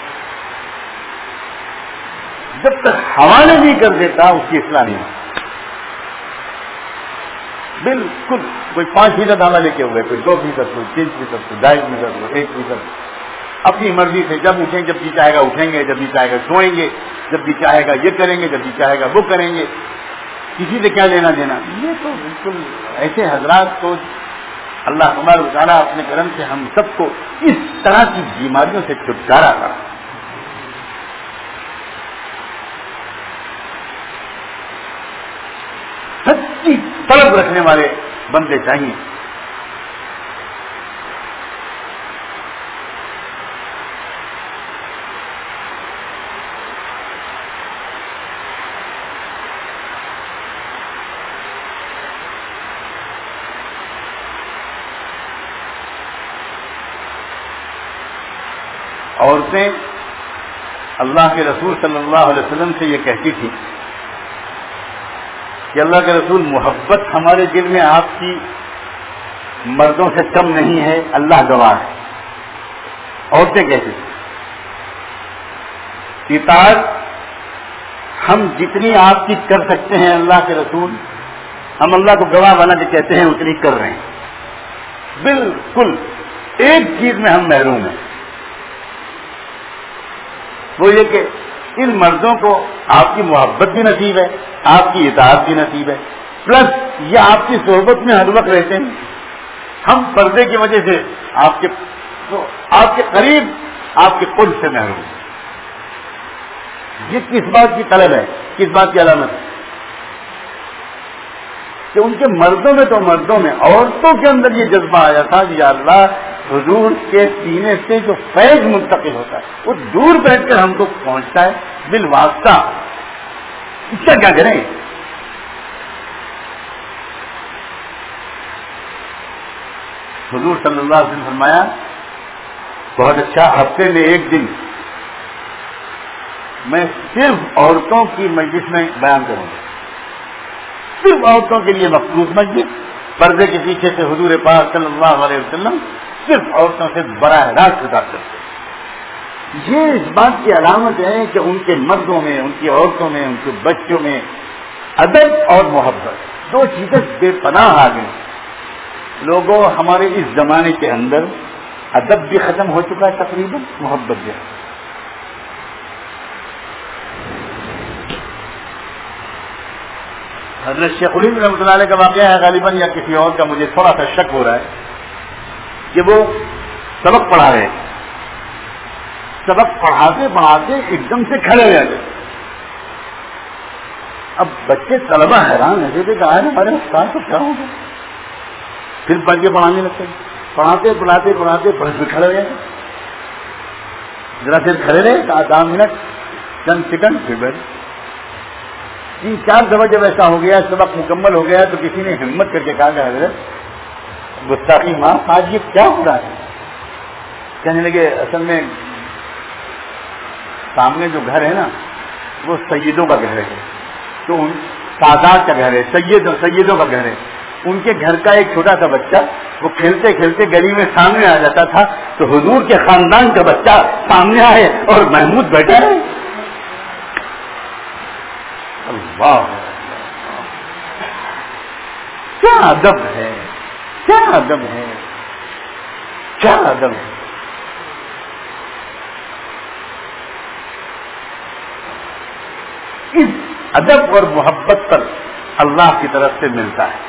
جب تک حوالے نہیں کر دیتا اس کی اصلاح نہیں ہوتی. بالکل کوئی پانچ فیصد حوالے کے ہوئے، کوئی دو فیصد، کوئی تین فیصد، کوئی ڈھائی فیصد، کوئی ایک فیصد، اپنی مرضی سے جب اٹھیں جب جی چاہے گا اٹھیں گے، جب جی چاہے گا سوئیں گے، جب جی چاہے گا یہ کریں گے، جب جی چاہے گا وہ کریں گے. کسی سے کیا لینا دینا؟ یہ تو بالکل ایسے حضرات کو اللہ تبارک و تعالیٰ اپنے کرم سے ہم سب کو اس طرح کی بیماریوں سے چھٹکارا کرا. سچی طلب رکھنے والے بندے چاہیے. عورتیں اللہ کے رسول صلی اللہ علیہ وسلم سے یہ کہتی تھی کہ اللہ کے رسول محبت ہمارے دل میں آپ کی مردوں سے کم نہیں ہے، اللہ گواہ ہے. عورتیں کہتی تھی اطاعت ہم جتنی آپ کی کر سکتے ہیں اللہ کے رسول، ہم اللہ کو گواہ بنا کے کہتے ہیں اتنی کر رہے ہیں. بالکل ایک چیز میں ہم محروم ہیں، وہ یہ کہ ان مردوں کو آپ کی محبت بھی نصیب ہے، آپ کی اطاعت بھی نصیب ہے، پلس یہ آپ کی صحبت میں ہر وقت رہتے ہیں. ہم پردے کی وجہ سے آپ کے آپ کے قریب آپ کے قرب سے محروم ہیں. یہ کس بات کی طلب ہے، کس بات کی علامت ہے؟ کہ ان کے مردوں میں تو مردوں میں عورتوں کے اندر یہ جذبہ آیا تھا کہ یا اللہ حضور کے سینے سے جو فیض منتقل ہوتا ہے وہ دور بیٹھ کر ہم کو پہنچتا ہے بالواسطہ. اس کا کیا کریں؟ حضور صلی اللہ علیہ وسلم فرمایا بہت اچھا، ہفتے میں ایک دن میں صرف عورتوں کی مجلس میں بیان کروں گا، صرف عورتوں کے لیے مخصوص مسجد، پردے کے پیچھے سے حضور پاک صلی اللہ علیہ وسلم صرف عورتوں سے براہ راست خطاب کرتے. یہ اس بات کی علامت ہے کہ ان کے مردوں میں، ان کی عورتوں میں، ان کے بچوں میں ادب اور محبت دو چیزیں بے پناہ آ گئی. لوگوں ہمارے اس زمانے کے اندر ادب بھی ختم ہو چکا ہے، تقریباً محبت بھی. حضرت شیخ الہند رحمۃ اللہ علیہ کا واقعہ ہے غالباً، یا کسی اور کا، مجھے تھوڑا سا شک ہو رہا ہے کہ وہ سبق پڑھا رہے ہیں، سبق پڑھاتے پڑھاتے ایک دم سے کھڑے ہو جاتے. اب بچے طلبہ حیران ایسے تھے کہ آئے ہمارے استاد کو کیا ہو گیا، پھر پڑھ کے پڑھانے لگتے، پڑھاتے پڑھاتے پڑھاتے بس بھی کھڑے ہو جاتے. ذرا دیر کھڑے رہے آدھا منٹ چند سیکنڈ پھر بیٹھے. تین چار دفعہ جب ایسا ہو گیا، سبق مکمل ہو گیا، تو کسی نے ہمت کر کے کہا کہ حضرت گستاخی ماں آج یہ کیا ہو رہا ہے؟ کہنے لگے اصل میں سامنے جو گھر ہے نا وہ سیدوں کا گھر ہے، تو ان سادات کا گھر ہے، سید سیدوں کا گھر ہے. ان کے گھر کا ایک چھوٹا سا بچہ وہ کھیلتے کھیلتے گلی میں سامنے آ جاتا تھا، تو حضور کے خاندان کا بچہ سامنے آئے اور محمود بیٹھا ہے. اللہ، کیا ادب ہے، کیا ادب ہے، کیا ادب ہے. اس ادب اور محبت پر اللہ کی طرف سے ملتا ہے.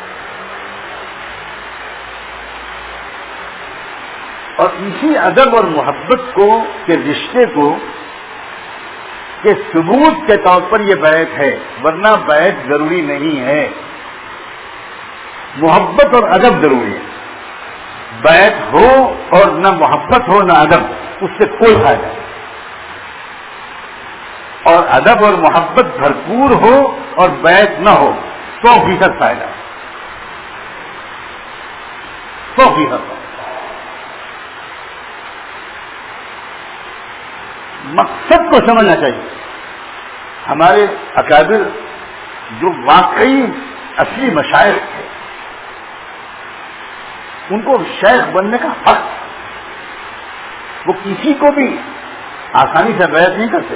اور اسی ادب اور محبت کو کے رشتے کو کہ ثبوت کے طور پر یہ بیعت ہے، ورنہ بیعت ضروری نہیں ہے. محبت اور ادب ضروری ہے. بیعت ہو اور نہ محبت ہو نہ ادب، اس سے کوئی فائدہ نہیں. اور ادب اور محبت بھرپور ہو اور بیعت نہ ہو، سو فیصد فائدہ، سو فیصد. مقصد کو سمجھنا چاہیے. ہمارے اکابر جو واقعی اصلی مشائخ تھے، ان کو شیخ بننے کا حق، وہ کسی کو بھی آسانی سے بیعت نہیں کرتے.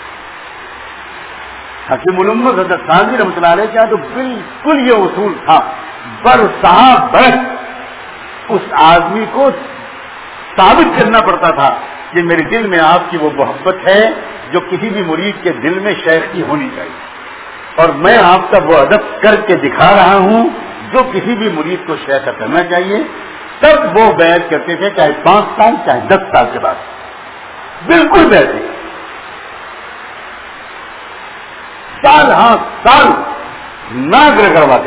حکیم الامت حضرت ثانوی رحمۃ اللہ علیہ کیا تو بالکل یہ اصول تھا، برسا برس اس آدمی کو ثابت کرنا پڑتا تھا کہ میرے دل میں آپ کی وہ محبت ہے جو کسی بھی مرید کے دل میں شیخ کی ہونی چاہیے، اور میں آپ کا وہ ادب کر کے دکھا رہا ہوں جو کسی بھی مرید کو شیخ کا کرنا چاہیے. تب وہ بیعت کرتے تھے، چاہے پانچ سال چاہے دس سال کے بعد، بالکل بیعت سال ہاں سال ناک رگڑواتے.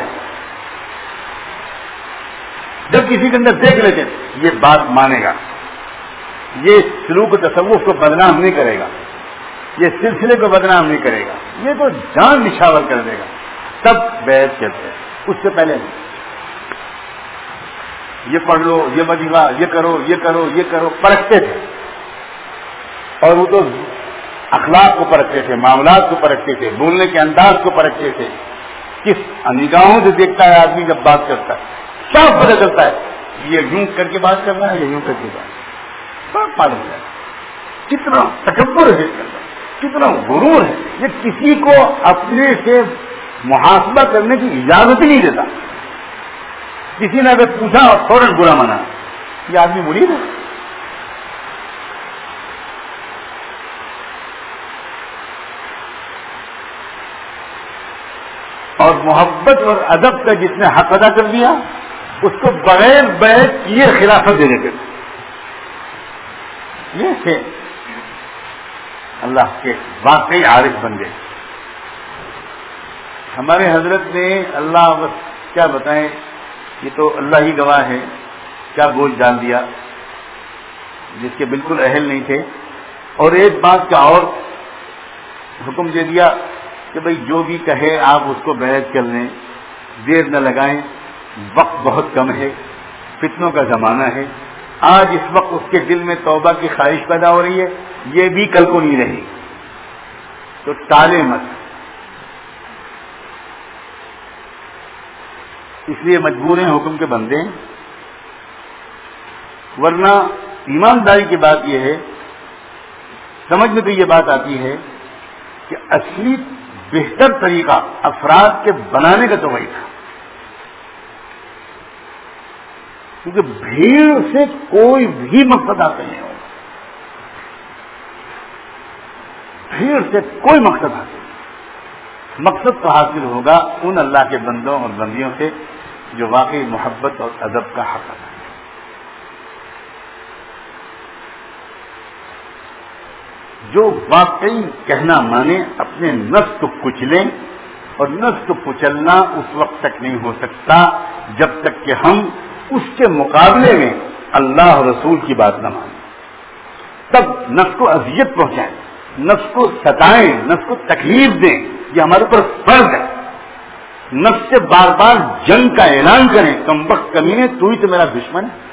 جب کسی کے اندر دیکھ لیتے یہ بات مانے گا، یہ سلوک و تصوف کو بدنام نہیں کرے گا، یہ سلسلے کو بدنام نہیں کرے گا، یہ تو جان نشاور کر دے گا، تب بیعت کرتے ہیں. اس سے پہلے نہیں. یہ پڑھ لو، یہ وظیفہ، یہ کرو، یہ کرو، یہ کرو، پرکھتے تھے. اور وہ تو اخلاق کو پرکھتے تھے، معاملات کو پرکھتے تھے، بولنے کے انداز کو پرکھتے تھے. کس نگاہوں سے دیکھتا ہے آدمی جب بات کرتا ہے، صاف پتہ چلتا ہے یہ یوں کر کے بات کر رہا ہے، یہ یوں کر کے بات معلوم ہے. کتنا تکبر ہے، کتنا غرور ہے. یہ کسی کو اپنے سے محاسبہ کرنے کی اجازت ہی نہیں دیتا. کسی نے اگر پوچھا اور فوراً برا مانا، یہ آدمی مرید ہے. اور محبت اور ادب کا جس نے حق ادا کر دیا، اس کو بغیر بیعت کیے خلافت دے دیتے. یہ تھے اللہ کے واقعی عارف بن گئے. ہمارے حضرت نے، اللہ بس کیا بتائیں، یہ تو اللہ ہی گواہ ہے کیا بول ڈال دیا جس کے بالکل اہل نہیں تھے، اور ایک بات کا اور حکم دے دیا کہ بھئی جو بھی کہے آپ اس کو بیعت کر لیں، دیر نہ لگائیں، وقت بہت کم ہے، فتنوں کا زمانہ ہے، آج اس وقت اس کے دل میں توبہ کی خواہش پیدا ہو رہی ہے، یہ بھی کل کو نہیں رہی، تو ٹالے مت۔ اس لیے مجبور ہیں، حکم کے بندے ہیں، ورنہ ایمانداری کی بات یہ ہے، سمجھ میں تو یہ بات آتی ہے کہ اصلی بہتر طریقہ افراد کے بنانے کا تو وہی تھا، کیونکہ بھیڑ سے کوئی بھی مقصد حاصل نہیں ہوگا، بھیڑ سے کوئی مقصد حاصل نہیں، مقصد تو حاصل ہوگا ان اللہ کے بندوں اور بندیوں سے جو واقعی محبت اور ادب کا حق ہے۔ جو واقعی کہنا مانے، اپنے نفس کو کچلیں، اور نفس کو کچلنا اس وقت تک نہیں ہو سکتا جب تک کہ ہم اس کے مقابلے میں اللہ اور رسول کی بات نہ مانیں، تب نفس کو اذیت پہنچائیں، نفس کو ستائیں، نفس کو تکلیف دیں، یہ ہمارے اوپر فرض ہے، نفس سے بار بار جنگ کا اعلان کریں، کم وقت کمینے تو ہی تو میرا دشمن ہے۔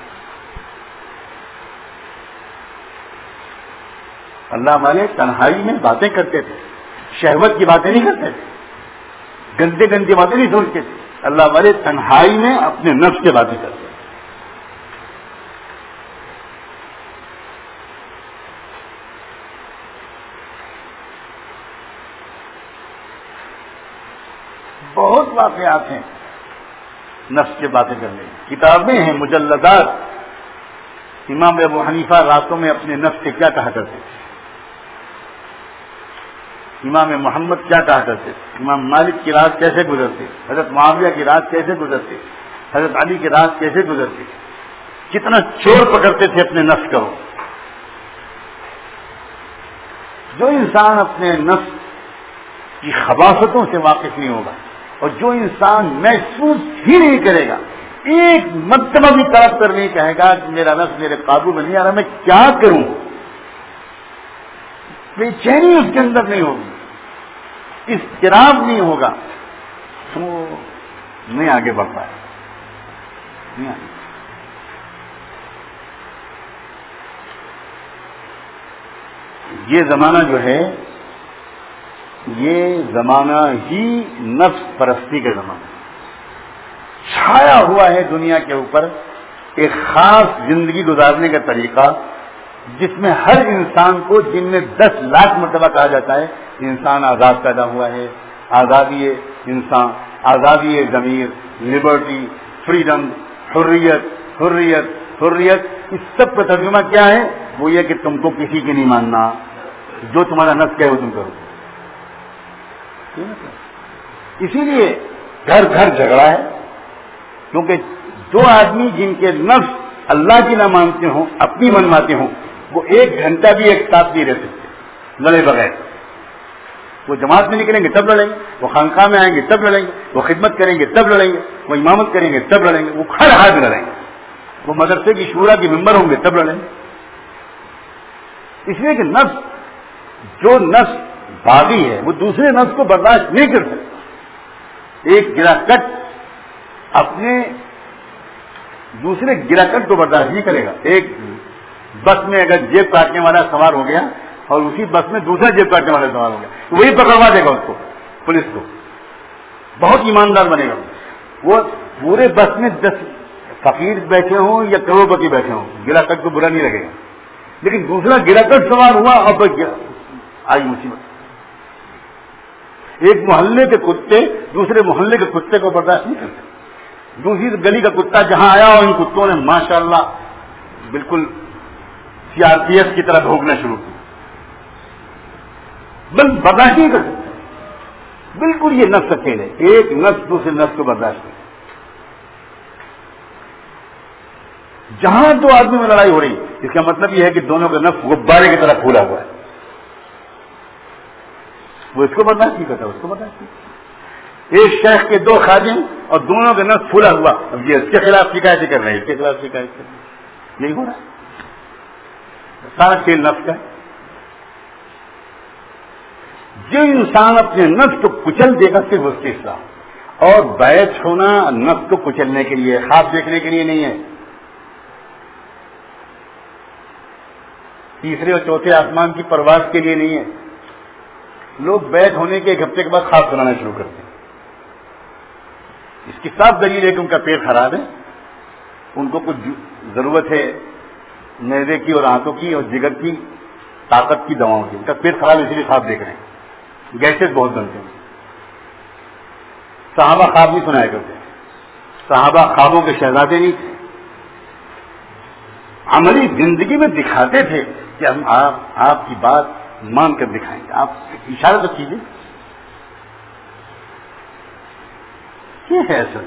اللہ والے تنہائی میں باتیں کرتے تھے، شہوت کی باتیں نہیں کرتے تھے، گندے گندی باتیں نہیں سوچتے تھے، اللہ والے تنہائی میں اپنے نفس سے باتیں کرتے تھے۔ بہت واقعات ہیں نفس سے باتیں کرنے کی، کتابیں ہیں، مجلدات۔ امام ابو حنیفہ راتوں میں اپنے نفس سے کیا کہا کرتے تھے، امام محمد کیا کہا کرتے تھے، امام مالک کی رات کیسے گزرتے، حضرت معاویہ کی رات کیسے گزرتے، حضرت علی کی رات کیسے گزرتے، کتنا چور پکڑتے تھے اپنے نفس کا۔ جو انسان اپنے نفس کی خباثتوں سے واقف نہیں ہوگا، اور جو انسان محسوس ہی نہیں کرے گا، ایک مرتبہ بھی طرف کر نہیں کہے گا کہ میرا نفس میرے قابو میں نہیں آ رہا، میں کیا کروں، بے چینی اس کے اندر نہیں ہوگی، اضطراب نہیں ہوگا، تو نہیں آگے بڑھ پائے، نہیں آگے۔ یہ زمانہ جو ہے یہ زمانہ ہی نفس پرستی کا زمانہ ہے، چھایا ہوا ہے دنیا کے اوپر ایک خاص زندگی گزارنے کا طریقہ، جس میں ہر انسان کو، جن میں دس لاکھ مرتبہ کہا جاتا ہے انسان آزاد پیدا ہوا ہے، آزادی انسان، آزادی ضمیر، لبرٹی، فریڈم، حریت حریت حریت، اس سب کا ترجمہ کیا ہے؟ وہ یہ کہ تم کو کسی کی نہیں ماننا، جو تمہارا نفس کہے وہ تم کرو۔ اسی لیے گھر گھر جھگڑا ہے، کیونکہ دو آدمی جن کے نفس اللہ کی نہ مانتے ہوں، اپنی منواتے ہوں، وہ ایک گھنٹہ بھی ایک ساتھ نہیں رہ سکتے لڑے بغیر۔ وہ جماعت میں نکلیں گے تب لڑیں گے، وہ خانقاہ میں آئیں گے تب لڑیں گے، وہ خدمت کریں گے تب لڑیں گے، وہ امامت کریں گے تب لڑیں گے، وہ ہر حال میں لڑیں گے، وہ مدرسے کی شورا کے ممبر ہوں گے تب لڑیں گے۔ اس لیے کہ نفس، جو نفس باغی ہے وہ دوسرے نفس کو برداشت نہیں کر سکتا، ایک گرا کٹ اپنے دوسرے گرا کٹ کو برداشت نہیں کرے گا۔ ایک بس میں اگر جیب کاٹنے والا سوار ہو گیا اور اسی بس میں دوسرا جیب کاٹنے والا سوار ہو گیا تو وہی پکڑوا دے گا اس کو، پولیس کو، بہت ایماندار بنے گا وہ۔ پورے بس میں دس فقیر بیٹھے ہوں یا کروڑ پتی بیٹھے ہوں، گرا کٹ کو برا نہیں لگے گا، لیکن دوسرا گرا کٹ سوار ہوا اور آئی مصیبت۔ ایک محلے کے کتے دوسرے محلے کے کتے کو برداشت نہیں کرتے، دوسری گلی کا کتا جہاں آیا اور ان کتوں نے ماشاءاللہ بالکل سی آر پی ایف کی طرح بھونکنا شروع کیا، بل برداشت نہیں کر سکتے۔ بالکل یہ نفس اکیلے، ایک نفس دوسرے نفس کو برداشت کرے۔ جہاں دو آدمی میں لڑائی ہو رہی ہے، اس کا مطلب یہ ہے کہ دونوں کا نفس غبارے کی طرح پھولا ہوا ہے، وہ اس کو برداشت نہیں کرتا، اس کو برداشت نہیں۔ ایک شیخ کے دو خادم اور دونوں کا نفس پھولا ہوا، اب یہ اس کے خلاف شکایتیں کر رہے ہیں، اس کے خلاف شکایت کر رہے ہیں، یہی ہو رہا ہے، سارا کھیل نفس کا ہے۔ جو انسان اپنے نفس کو کچل دے گا صرف اس کے خلاف، اور بیعت ہونا نفس کو کچلنے کے لیے، خواب دیکھنے کے لیے نہیں ہے، تیسرے اور چوتھے آسمان کی پرواز کے لیے نہیں ہے۔ لوگ بیعت ہونے کے ایک ہفتے کے بعد خواب سنانا شروع کرتے ہیں، اس کی صاف دلیل ہے کہ ان کا پیٹ خراب ہے، ان کو کچھ ضرورت ہے معدے کی اور آنتوں کی اور جگر کی طاقت کی دواؤں کی، ان کا پیٹ خراب ہے اس لیے خواب دیکھ رہے ہیں، گیسز بہت بنتے ہیں۔ صحابہ خواب نہیں سنایا کرتے، صحابہ خوابوں کے شہزادے نہیں تھے، عملی زندگی میں دکھاتے تھے کہ ہم آپ آپ کی بات مان کر دکھائیں گے، آپ اشارہ تو کیجیے۔ یہ ہے اصل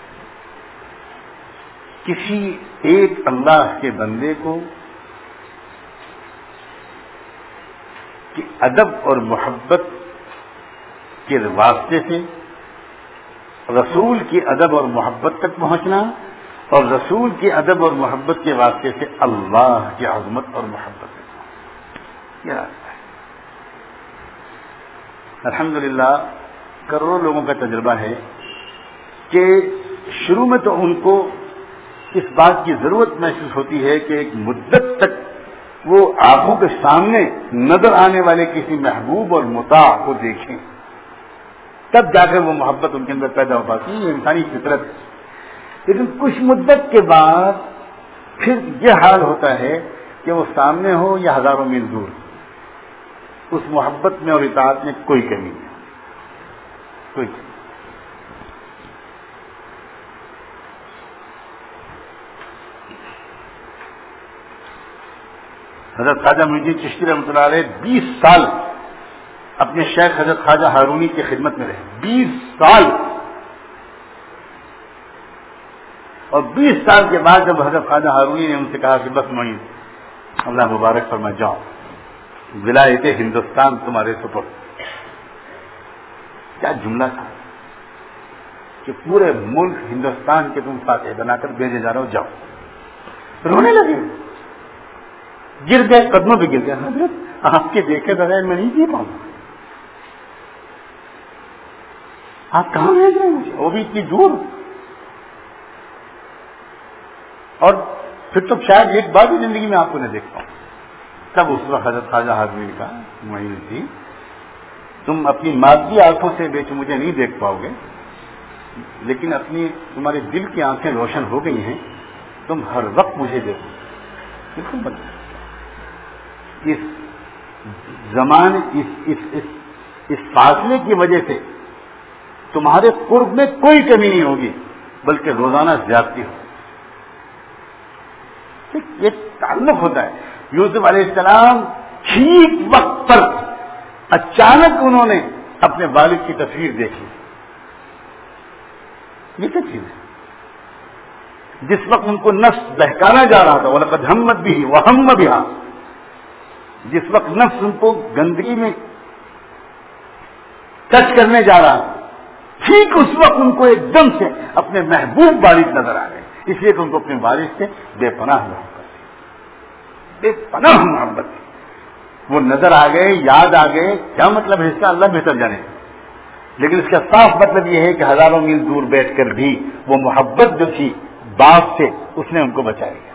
کسی ایک اللہ کے بندے کو کہ ادب اور محبت کے واسطے سے رسول کی ادب اور محبت تک پہنچنا، اور رسول کے ادب اور محبت کے واسطے سے اللہ کی عظمت اور محبت تک پہنچنا، یہ راستہ ہے۔ الحمدللہ کروڑوں لوگوں کا تجربہ ہے کہ شروع میں تو ان کو اس بات کی ضرورت محسوس ہوتی ہے کہ ایک مدت تک وہ آنکھوں کے سامنے نظر آنے والے کسی محبوب اور مطاع کو دیکھیں، تب جا کر وہ محبت ان کے اندر پیدا ہو پاتی ہے، انسانی فطرت ہے۔ لیکن کچھ مدت کے بعد پھر یہ حال ہوتا ہے کہ وہ سامنے ہو یا ہزاروں میل دور، اس محبت میں اور اطاعت میں کوئی کمی نہیں، کوئی کمی۔ حضرت خواجہ معین الدین چشتی رحمۃ اللہ علیہ بیس سال اپنے شیخ حضرت خواجہ ہارونی کی خدمت میں رہے، بیس سال، اور بیس سال کے بعد جب حضرت خواجہ ہارونی نے ان سے کہا کہ بس معین اللہ مبارک فرما جاؤ، ولایت ہندوستان تمہارے سپرد، کیا جملہ تھا کہ پورے ملک ہندوستان کے تم فاتح بنا کر بھیجے جا رہے ہو، جاؤ۔ رونے لگے، گر گئے، قدموں پہ گر گئے، حضرت آپ کے دیکھے بغیر میں نہیں جی پاؤں گا، آپ کہاں بھیج رہے ہیں مجھے، وہ بھی اتنی دور، اور پھر تو شاید ایک بار بھی زندگی میں آپ کو نہ دیکھ پاؤں۔ تب اس وقت حضرت خواجہ ہارونی نے کہا معین الدین تم اپنی مادی آنکھوں سے بیچ مجھے نہیں دیکھ پاؤ گے، لیکن اپنی تمہارے دل کی آنکھیں روشن ہو گئی ہیں، تم ہر وقت مجھے دیکھو۔ بالکل بدل اس زمان اس, اس, اس, اس فاصلے کی وجہ سے تمہارے قرب میں کوئی کمی نہیں ہوگی، بلکہ روزانہ زیادتی ہو۔ یہ تعلق ہوتا ہے۔ یوسف علیہ السلام ٹھیک وقت پر اچانک انہوں نے اپنے والد کی تصویر دیکھی، یہ کیا چیز ہے؟ جس وقت ان کو نفس بہکانا جا رہا تھا، وَلَقَدْ هَمَّتْ بِهِ وَهَمَّ بِهَا، جس وقت نفس ان کو گندگی میں ٹچ کرنے جا رہا تھا، ٹھیک اس وقت ان کو ایک دم سے اپنے محبوب والد نظر آ گئے، اس لیے کہ ان کو اپنے والد سے بے پناہ محبت، بے پناہ محبت، وہ نظر آ گئے، یاد آ گئے۔ کیا مطلب ہے اس کا؟ اللہ بہتر جانے، لیکن اس کا صاف مطلب یہ ہے کہ ہزاروں میل دور بیٹھ کر بھی وہ محبت جو تھی باپ سے، اس نے ان کو بچایا۔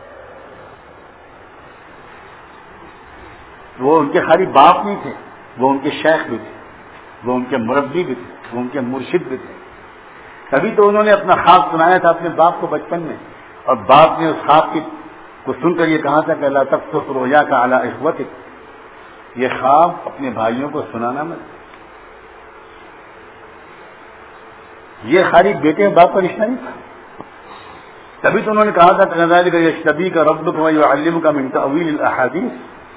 وہ ان کے خالی باپ نہیں تھے، وہ ان کے شیخ بھی تھے، وہ ان کے مربی بھی تھے، وہ ان کے مرشد بھی تھے۔ کبھی تو انہوں نے اپنا خواب سنایا تھا اپنے باپ کو بچپن میں، اور باپ نے اس خواب کی کو سن کر یہ کہا تھا کہ لا تقصص رؤیاک علی اخوتک، یہ خواب اپنے بھائیوں کو سنانا مت، یہ خالی بیٹے باپ کا رشتہ نہیں تھا۔ تبھی تو انہوں نے کہا تھا کہ کذالک یجتبیک ربک ویعلمک من تأویل الاحادیث،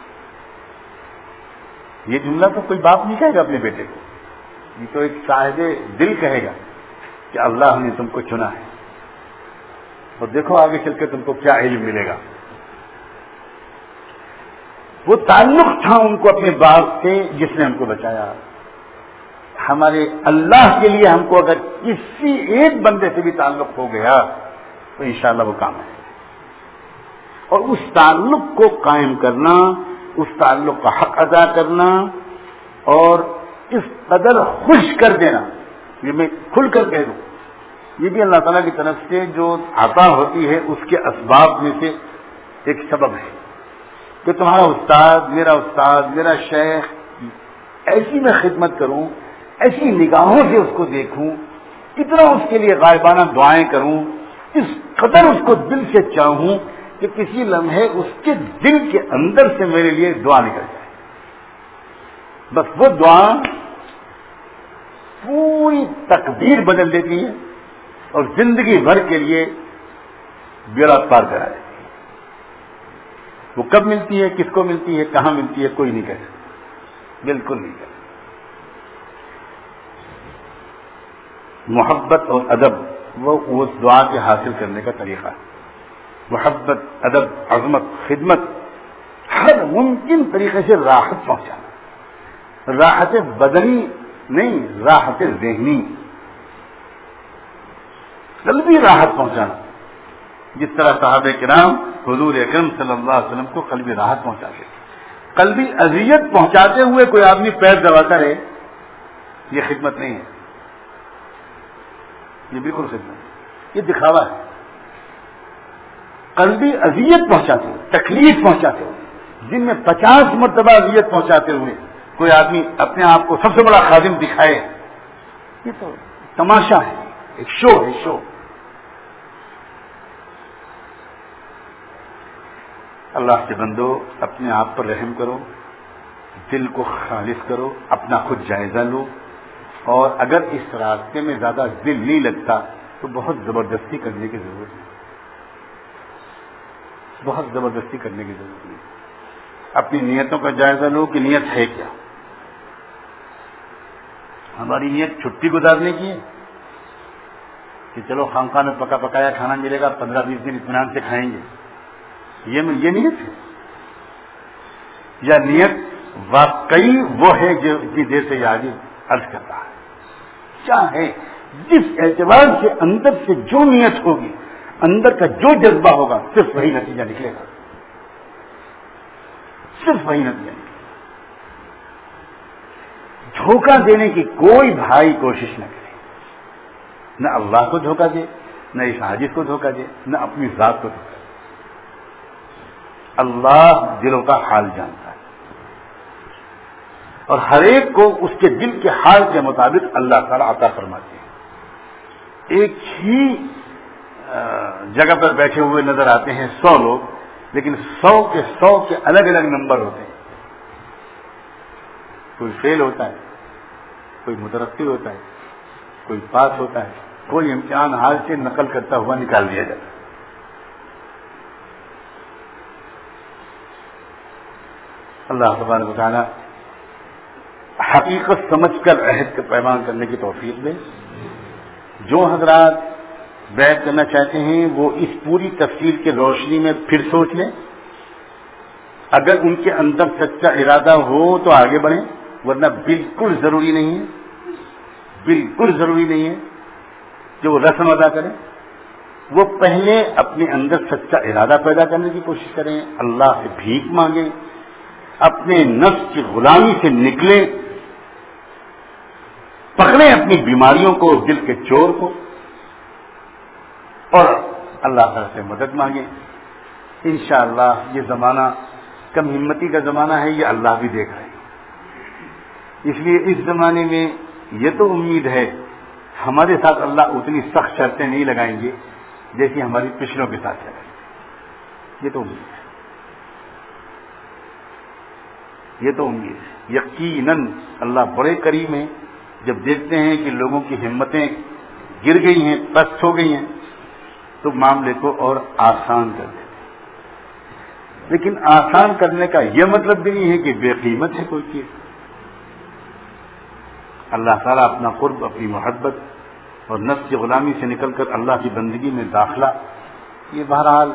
یہ جملہ تو کوئی باپ نہیں کہے گا اپنے بیٹے کو، یہ تو ایک صاحب دل کہے گا کہ اللہ نے تم کو چنا ہے، اور دیکھو آگے چل کے تم کو کیا علم ملے گا۔ وہ تعلق تھا ان کو اپنے باپ سے جس نے ان کو بچایا۔ ہمارے اللہ کے لیے ہم کو اگر کسی ایک بندے سے بھی تعلق ہو گیا تو انشاءاللہ وہ کام ہے. اور اس تعلق کو قائم کرنا، اس تعلق کا حق ادا کرنا اور اس قدر خوش کر دینا، یہ میں کھل کر کہہ دوں، یہ بھی اللہ تعالیٰ کی طرف سے جو عطا ہوتی ہے اس کے اسباب میں سے ایک سبب ہے کہ تمہارا استاد، میرا استاد، میرا شیخ، ایسی میں خدمت کروں، ایسی نگاہوں سے اس کو دیکھوں، اتنا اس کے لیے غائبانہ دعائیں کروں، اس قدر اس کو دل سے چاہوں کہ کسی لمحے اس کے دل کے اندر سے میرے لیے دعا نکل جائے. بس وہ دعا پوری تقدیر بدل دیتی ہے اور زندگی بھر کے لیے بیڑا پار کرا دیتی ہے. وہ کب ملتی ہے، کس کو ملتی ہے، کہاں ملتی ہے، کوئی نہیں کہہ سکتا، بالکل نہیں کہہ سکتا. محبت اور ادب وہ اس دعا کے حاصل کرنے کا طریقہ ہے. محبت، ادب، عظمت، خدمت، ہر ممکن طریقے سے راحت پہنچانا، راحت بدنی نہیں، راحت ذہنی، قلبی راحت پہنچانا، جس طرح صحابہ کرام حضور اکرم صلی اللہ علیہ وسلم کو قلبی راحت پہنچاتے. قلبی اذیت پہنچاتے ہوئے کوئی آدمی پیر دباتا رہے، یہ خدمت نہیں ہے، یہ بالکل خدمت ہے، یہ دکھاوا ہے. قلبی اذیت پہنچاتے ہوئے، تکلیف پہنچاتے ہوئے، جن میں پچاس مرتبہ اذیت پہنچاتے ہوئے کوئی آدمی اپنے آپ کو سب سے بڑا خادم دکھائے، یہ تو تماشا ہے، ایک شو ہے، شو. اللہ کے بندو، اپنے آپ پر رحم کرو، دل کو خالص کرو، اپنا خود جائزہ لو، اور اگر اس راستے میں زیادہ دل نہیں لگتا تو بہت زبردستی کرنے کی ضرورت نہیں، بہت زبردستی کرنے کی ضرورت نہیں. اپنی نیتوں کا جائزہ لو کہ نیت ہے کیا. ہماری نیت چھٹی گزارنے کی ہے کہ چلو خانقاہ میں پکا پکایا کھانا ملے گا، پندرہ بیس دن اطمینان سے کھائیں گے، یہ یہ نیت ہے؟ یا نیت واقعی وہ ہے جو اتنی دیر سے یہ آگے عرض کرتا ہے، کیا ہے جس اعتبار سے اندر سے جو نیت ہوگی، اندر کا جو جذبہ ہوگا، صرف وہی نتیجہ نکلے گا، صرف وہی نتیجہ نکلے گا. دھوکہ دینے کی کوئی بھائی کوشش نہ کرے، نہ اللہ کو دھوکہ دے، نہ اس حاجت کو دھوکہ دے، نہ اپنی ذات کو دھوکہ دے. اللہ دلوں کا حال جانتا ہے اور ہر ایک کو اس کے دل کے حال کے مطابق اللہ تعالیٰ عطا فرماتے ہیں. ایک ہی جگہ پر بیٹھے ہوئے نظر آتے ہیں سو لوگ، لیکن سو کے سو کے الگ الگ نمبر ہوتے ہیں. کوئی فیل ہوتا ہے، کوئی مترقی ہوتا ہے، کوئی پاس ہوتا ہے، کوئی امتحان حال سے نقل کرتا ہوا نکال دیا جاتا ہے. اللہ تبارک و تعالی حقیقت سمجھ کر عہد کا پیمان کرنے کی توفیق دے. جو حضرات بیعت کرنا چاہتے ہیں وہ اس پوری تفصیل کے روشنی میں پھر سوچ لیں. اگر ان کے اندر سچا ارادہ ہو تو آگے بڑھیں، ورنہ بالکل ضروری نہیں ہے، بالکل ضروری نہیں ہے کہ وہ رسم ادا کریں. وہ پہلے اپنے اندر سچا ارادہ پیدا کرنے کی کوشش کریں، اللہ سے بھیک مانگیں، اپنے نفس کی غلامی سے نکلیں، پکڑیں اپنی بیماریوں کو، دل کے چور کو، اور اللہ تعالیٰ سے مدد مانگیں. انشاءاللہ یہ زمانہ کم ہمتی کا زمانہ ہے، یہ اللہ بھی دیکھ رہے ہیں. اس لیے اس زمانے میں یہ تو امید ہے ہمارے ساتھ اللہ اتنی سخت شرطیں نہیں لگائیں گے جیسی ہماری پچھلوں کے ساتھ لگائیں گے. یہ تو امید ہے، یہ تو امید ہے. یقیناً اللہ بڑے کریم ہیں. جب دیکھتے ہیں کہ لوگوں کی ہمتیں گر گئی ہیں، پست ہو گئی ہیں، تو معاملے کو اور آسان کر دیتے ہیں. لیکن آسان کرنے کا یہ مطلب بھی نہیں ہے کہ بے قیمت ہے کوئی چیز. اللہ تعالیٰ اپنا قرب، اپنی محبت اور نفس کی غلامی سے نکل کر اللہ کی بندگی میں داخلہ، یہ بہرحال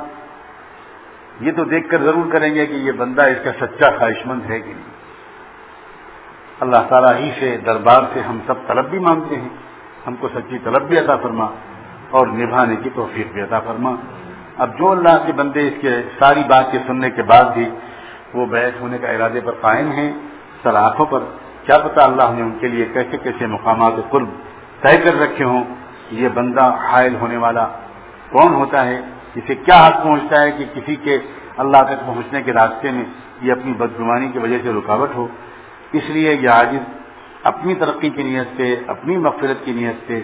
یہ تو دیکھ کر ضرور کریں گے کہ یہ بندہ اس کا سچا خواہش مند ہے کہ نہیں. اللہ تعالیٰ ہی سے دربار سے ہم سب طلب بھی مانگتے ہیں، ہم کو سچی طلب بھی عطا فرما اور نبھانے کی توفیق بھی عطا فرما۔ اب جو اللہ کے بندے اس کے ساری بات کے سننے کے بعد بھی وہ بیعت ہونے کا ارادے پر قائم ہیں سراخوں پر، کیا پتہ اللہ نے ان کے لیے کیسے کیسے مقامات قرب طے کر رکھے ہوں۔ یہ بندہ حائل ہونے والا کون ہوتا ہے، اسے کیا حق پہنچتا ہے کہ کسی کے اللہ تک پہنچنے کے راستے میں یہ اپنی بدگمانی کی وجہ سے رکاوٹ ہو۔ اس لیے یہ عاجز اپنی ترقی کی نیت سے، اپنی مغفرت کی نیت سے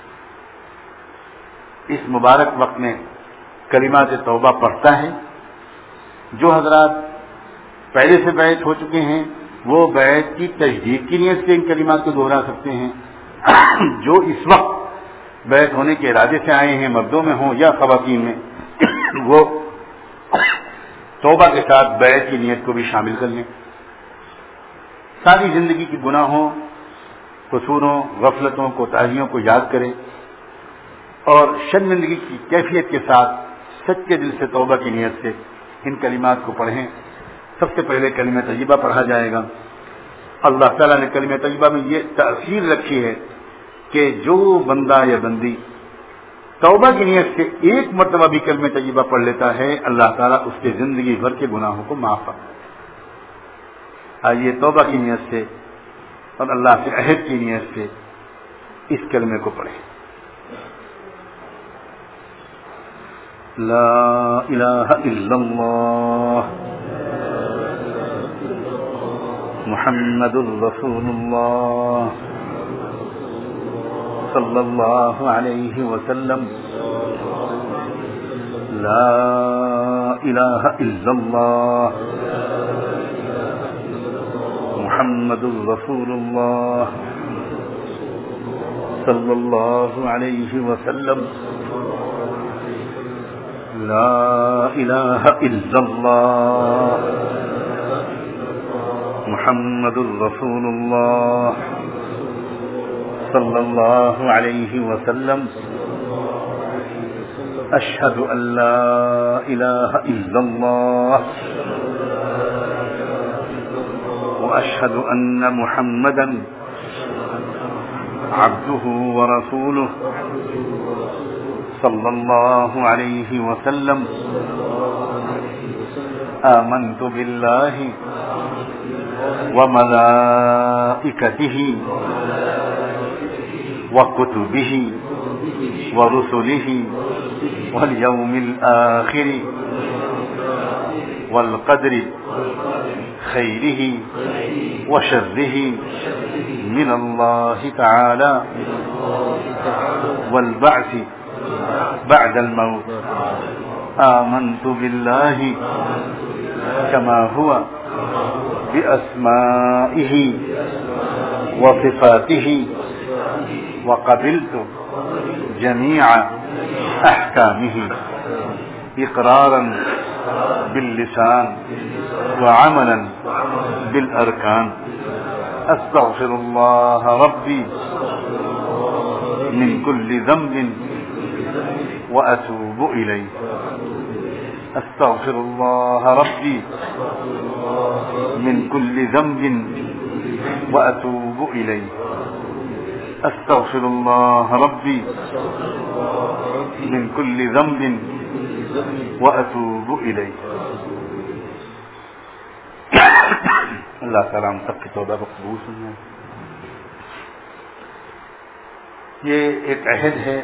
اس مبارک وقت میں کلمات توبہ پڑھتا ہے۔ جو حضرات پہلے سے بیعت ہو چکے ہیں وہ بیعت کی تجدید کی نیت سے ان کلمات کو دہرا سکتے ہیں۔ جو اس وقت بیعت ہونے کے ارادے سے آئے ہیں، مردوں میں ہوں یا خواتین میں، وہ توبہ کے ساتھ بیعت کی نیت کو بھی شامل کر لیں۔ ساری زندگی کی گناہوں، قصوروں، غفلتوں، کوتاہیوں کو یاد کریں اور شرمندگی کی کیفیت کے ساتھ سچے دل سے توبہ کی نیت سے ان کلمات کو پڑھیں۔ سب سے پہلے کلمہ طیبہ پڑھا جائے گا۔ اللہ تعالیٰ نے کلمہ طیبہ میں یہ تاثیر رکھی ہے کہ جو بندہ یا بندی توبہ کی نیت سے ایک مرتبہ بھی کلمہ طیبہ پڑھ لیتا ہے، اللہ تعالیٰ اس کے زندگی بھر کے گناہوں کو معاف کرتا ہے۔ آئیے توبہ کی نیت سے اور اللہ سے عہد کی نیت سے اس کلمے کو پڑھیں۔ لا الہ الا اللہ محمد رسول اللہ صلی اللہ علیہ وسلم۔ لا الہ الا اللہ محمد رسول اللہ صلی اللہ علیہ وسلم۔ لا الہ الا اللہ محمد رسول اللہ صلی اللہ علیہ وسلم۔ اشہد ان لا الہ الا اللہ واشہد ان محمدا عبدہ ورسولہ صلی اللہ علیہ وسلم۔ آمنت باللہ وملائکتہ وکتبہ ورسلہ والیوم الآخر والقدر خیرہ وشرہ من اللہ تعالی والبعث بعد الموت۔ آمنت باللہ كما هو بأسمائه وصفاته وقبلت جميع أحكامه إقرارا باللسان وعملا بالأركان۔ أستغفر الله ربي من كل ذنب وأتوب إليه۔ أستغفر الله ربي من كل ذنب وأتوب إليه۔ أستغفر الله ربي من كل ذنب وأتوب إليه۔ اللہ تعالیٰ ہم سب کی توبہ کو قبول سنائے۔ یہ ایک عہد ہے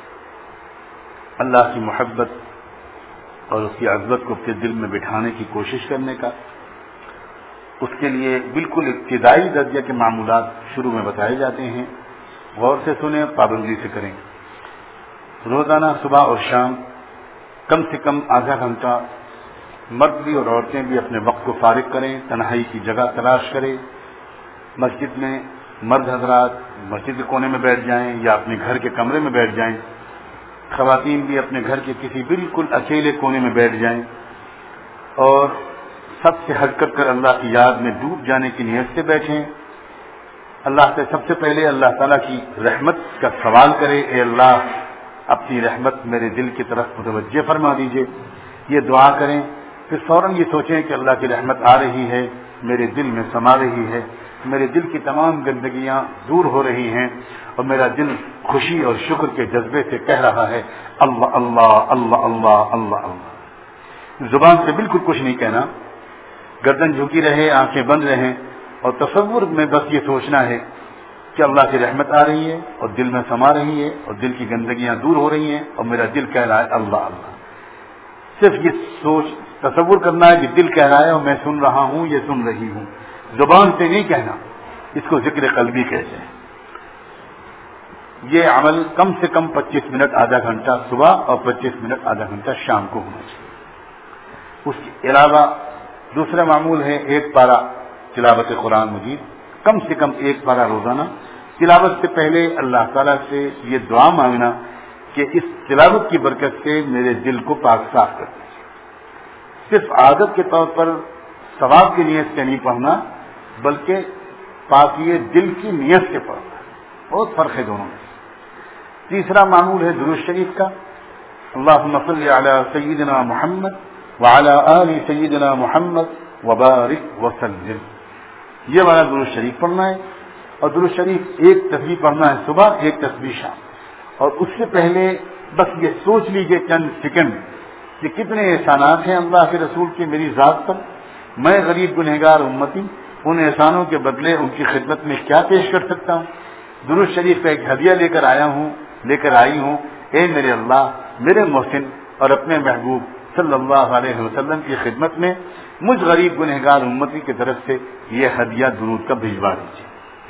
اللہ کی محبت اور اس کی عظمت کو اپنے دل میں بٹھانے کی کوشش کرنے کا۔ اس کے لیے بالکل ابتدائی درجے کے معمولات شروع میں بتائے جاتے ہیں، غور سے سنیں، پابندی سے کریں۔ روزانہ صبح اور شام کم سے کم آدھا گھنٹہ مرد بھی اور عورتیں بھی اپنے وقت کو فارغ کریں، تنہائی کی جگہ تلاش کریں۔ مسجد میں مرد حضرات مسجد کے کونے میں بیٹھ جائیں یا اپنے گھر کے کمرے میں بیٹھ جائیں، خواتین بھی اپنے گھر کے کسی بالکل اکیلے کونے میں بیٹھ جائیں اور سب سے ہٹ کر کر اللہ کی یاد میں ڈوب جانے کی نیت سے بیٹھیں۔ اللہ سے سب سے پہلے اللہ تعالیٰ کی رحمت کا سوال کریں، اے اللہ اپنی رحمت میرے دل کی طرف متوجہ فرما دیجئے، یہ دعا کریں۔ پھر فوراً یہ سوچیں کہ اللہ کی رحمت آ رہی ہے، میرے دل میں سما رہی ہے، میرے دل کی تمام گندگیاں دور ہو رہی ہیں اور میرا دل خوشی اور شکر کے جذبے سے کہہ رہا ہے اللہ اللہ اللہ اللہ اللہ اللہ. زبان سے بالکل کچھ نہیں کہنا, گردن جھکی رہے, آنکھیں بند رہیں, اور تصور میں بس یہ سوچنا ہے کہ اللہ کی رحمت آ رہی ہے اور دل میں سما رہی ہے اور دل کی گندگیاں دور ہو رہی ہیں اور میرا دل کہہ رہا ہے اللہ اللہ. صرف یہ سوچ تصور کرنا ہے کہ دل کہہ رہا ہے اور میں سن رہا ہوں, یہ سن رہی ہوں. زبان سے نہیں کہنا, اس کو ذکر قلبی کہتے ہیں. یہ عمل کم سے کم پچیس منٹ آدھا گھنٹہ صبح اور پچیس منٹ آدھا گھنٹہ شام کو ہونا چاہیے. اس کے علاوہ دوسرا معمول ہے ایک پارہ تلاوت قرآن مجید, کم سے کم ایک پارہ روزانہ. تلاوت سے پہلے اللہ تعالیٰ سے یہ دعا مانگنا کہ اس تلاوت کی برکت سے میرے دل کو پاک صاف کر دیجیے. صرف عادت کے طور پر ثواب کی نیت سے نہیں پڑھنا, بلکہ پاکی دل کی نیت سے پڑھنا. بہت فرق ہے دونوں میں. تیسرا معمول ہے درود شریف کا. اللہم صلی علی سیدنا محمد وعلی آل سیدنا محمد وبارک وسلم. یہ والا درود شریف پڑھنا ہے, اور درود شریف ایک تسبیح پڑھنا ہے صبح, ایک تسبیح شام. اور اس سے پہلے بس یہ سوچ لیجئے چند سیکنڈ کہ کتنے احسانات ہیں اللہ کے رسول کی میری ذات پر. میں غریب گنہگار امتی ان احسانوں کے بدلے ان کی خدمت میں کیا پیش کر سکتا ہوں. درود شریف کا ایک ہدیہ لے کر آیا ہوں, لے کر آئی ہوں. اے میرے اللہ, میرے محسن اور اپنے محبوب صلی اللہ علیہ وسلم کی خدمت میں مجھ غریب گنہگار امتی کی طرف سے یہ ہدیہ درود کا بھجوا دیجیے.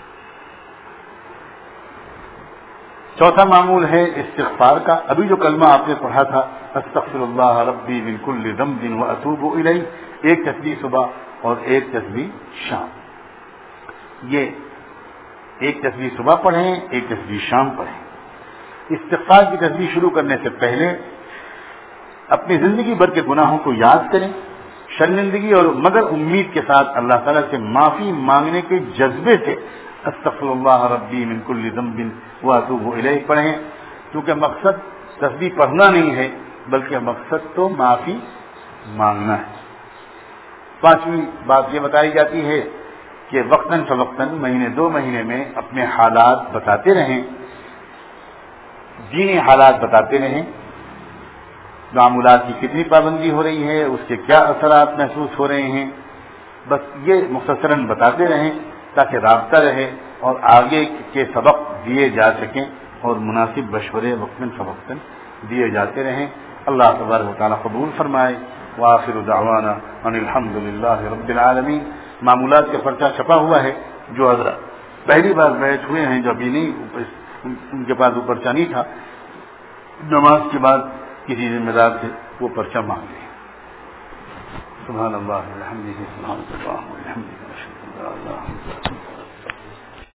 چوتھا معمول ہے استغفار کا. ابھی جو کلمہ آپ نے پڑھا تھا استغفر اللہ ربی من کل ذنب واتوب الیہ, ایک تسبیح صبح اور ایک تسبیح شام. یہ ایک تسبیح صبح پڑھیں, ایک تسبیح شام پڑھیں. استغفار کی تسبیح شروع کرنے سے پہلے اپنی زندگی بھر کے گناہوں کو یاد کریں, شرمندگی اور مگر امید کے ساتھ اللہ تعالیٰ سے معافی مانگنے کے جذبے سے استغفر اللہ ربی من کل ذنب واتوب الیہ پڑھیں. کیونکہ مقصد تسبیح پڑھنا نہیں ہے, بلکہ مقصد تو معافی مانگنا ہے. پانچویں بات یہ بتائی جاتی ہے کہ وقتاً فوقتاً مہینے دو مہینے میں اپنے حالات بتاتے رہیں, دینی حالات بتاتے رہیں. معمولات کی کتنی پابندی ہو رہی ہے, اس کے کیا اثرات محسوس ہو رہے ہیں, بس یہ مختصراً بتاتے رہیں تاکہ رابطہ رہے اور آگے کے سبق دیے جا سکیں اور مناسب مشورے وقتاً فوقتاً دیے جاتے رہیں. اللہ تبارک و تعالیٰ قبول فرمائے. وآخر دعوانا ان الحمد للہ رب العالمین. معمولات کا پرچہ چھپا ہوا ہے. جو حضرات پہلی بار بیٹھ ہوئے ہیں, جو ابھی نہیں, ان کے پاس وہ پرچہ نہیں تھا, نماز کے بعد کسی ذمہ دار سے وہ پرچہ مانگ لیں. سبحان اللہ والحمد للہ سبحان اللہ والحمد للہ.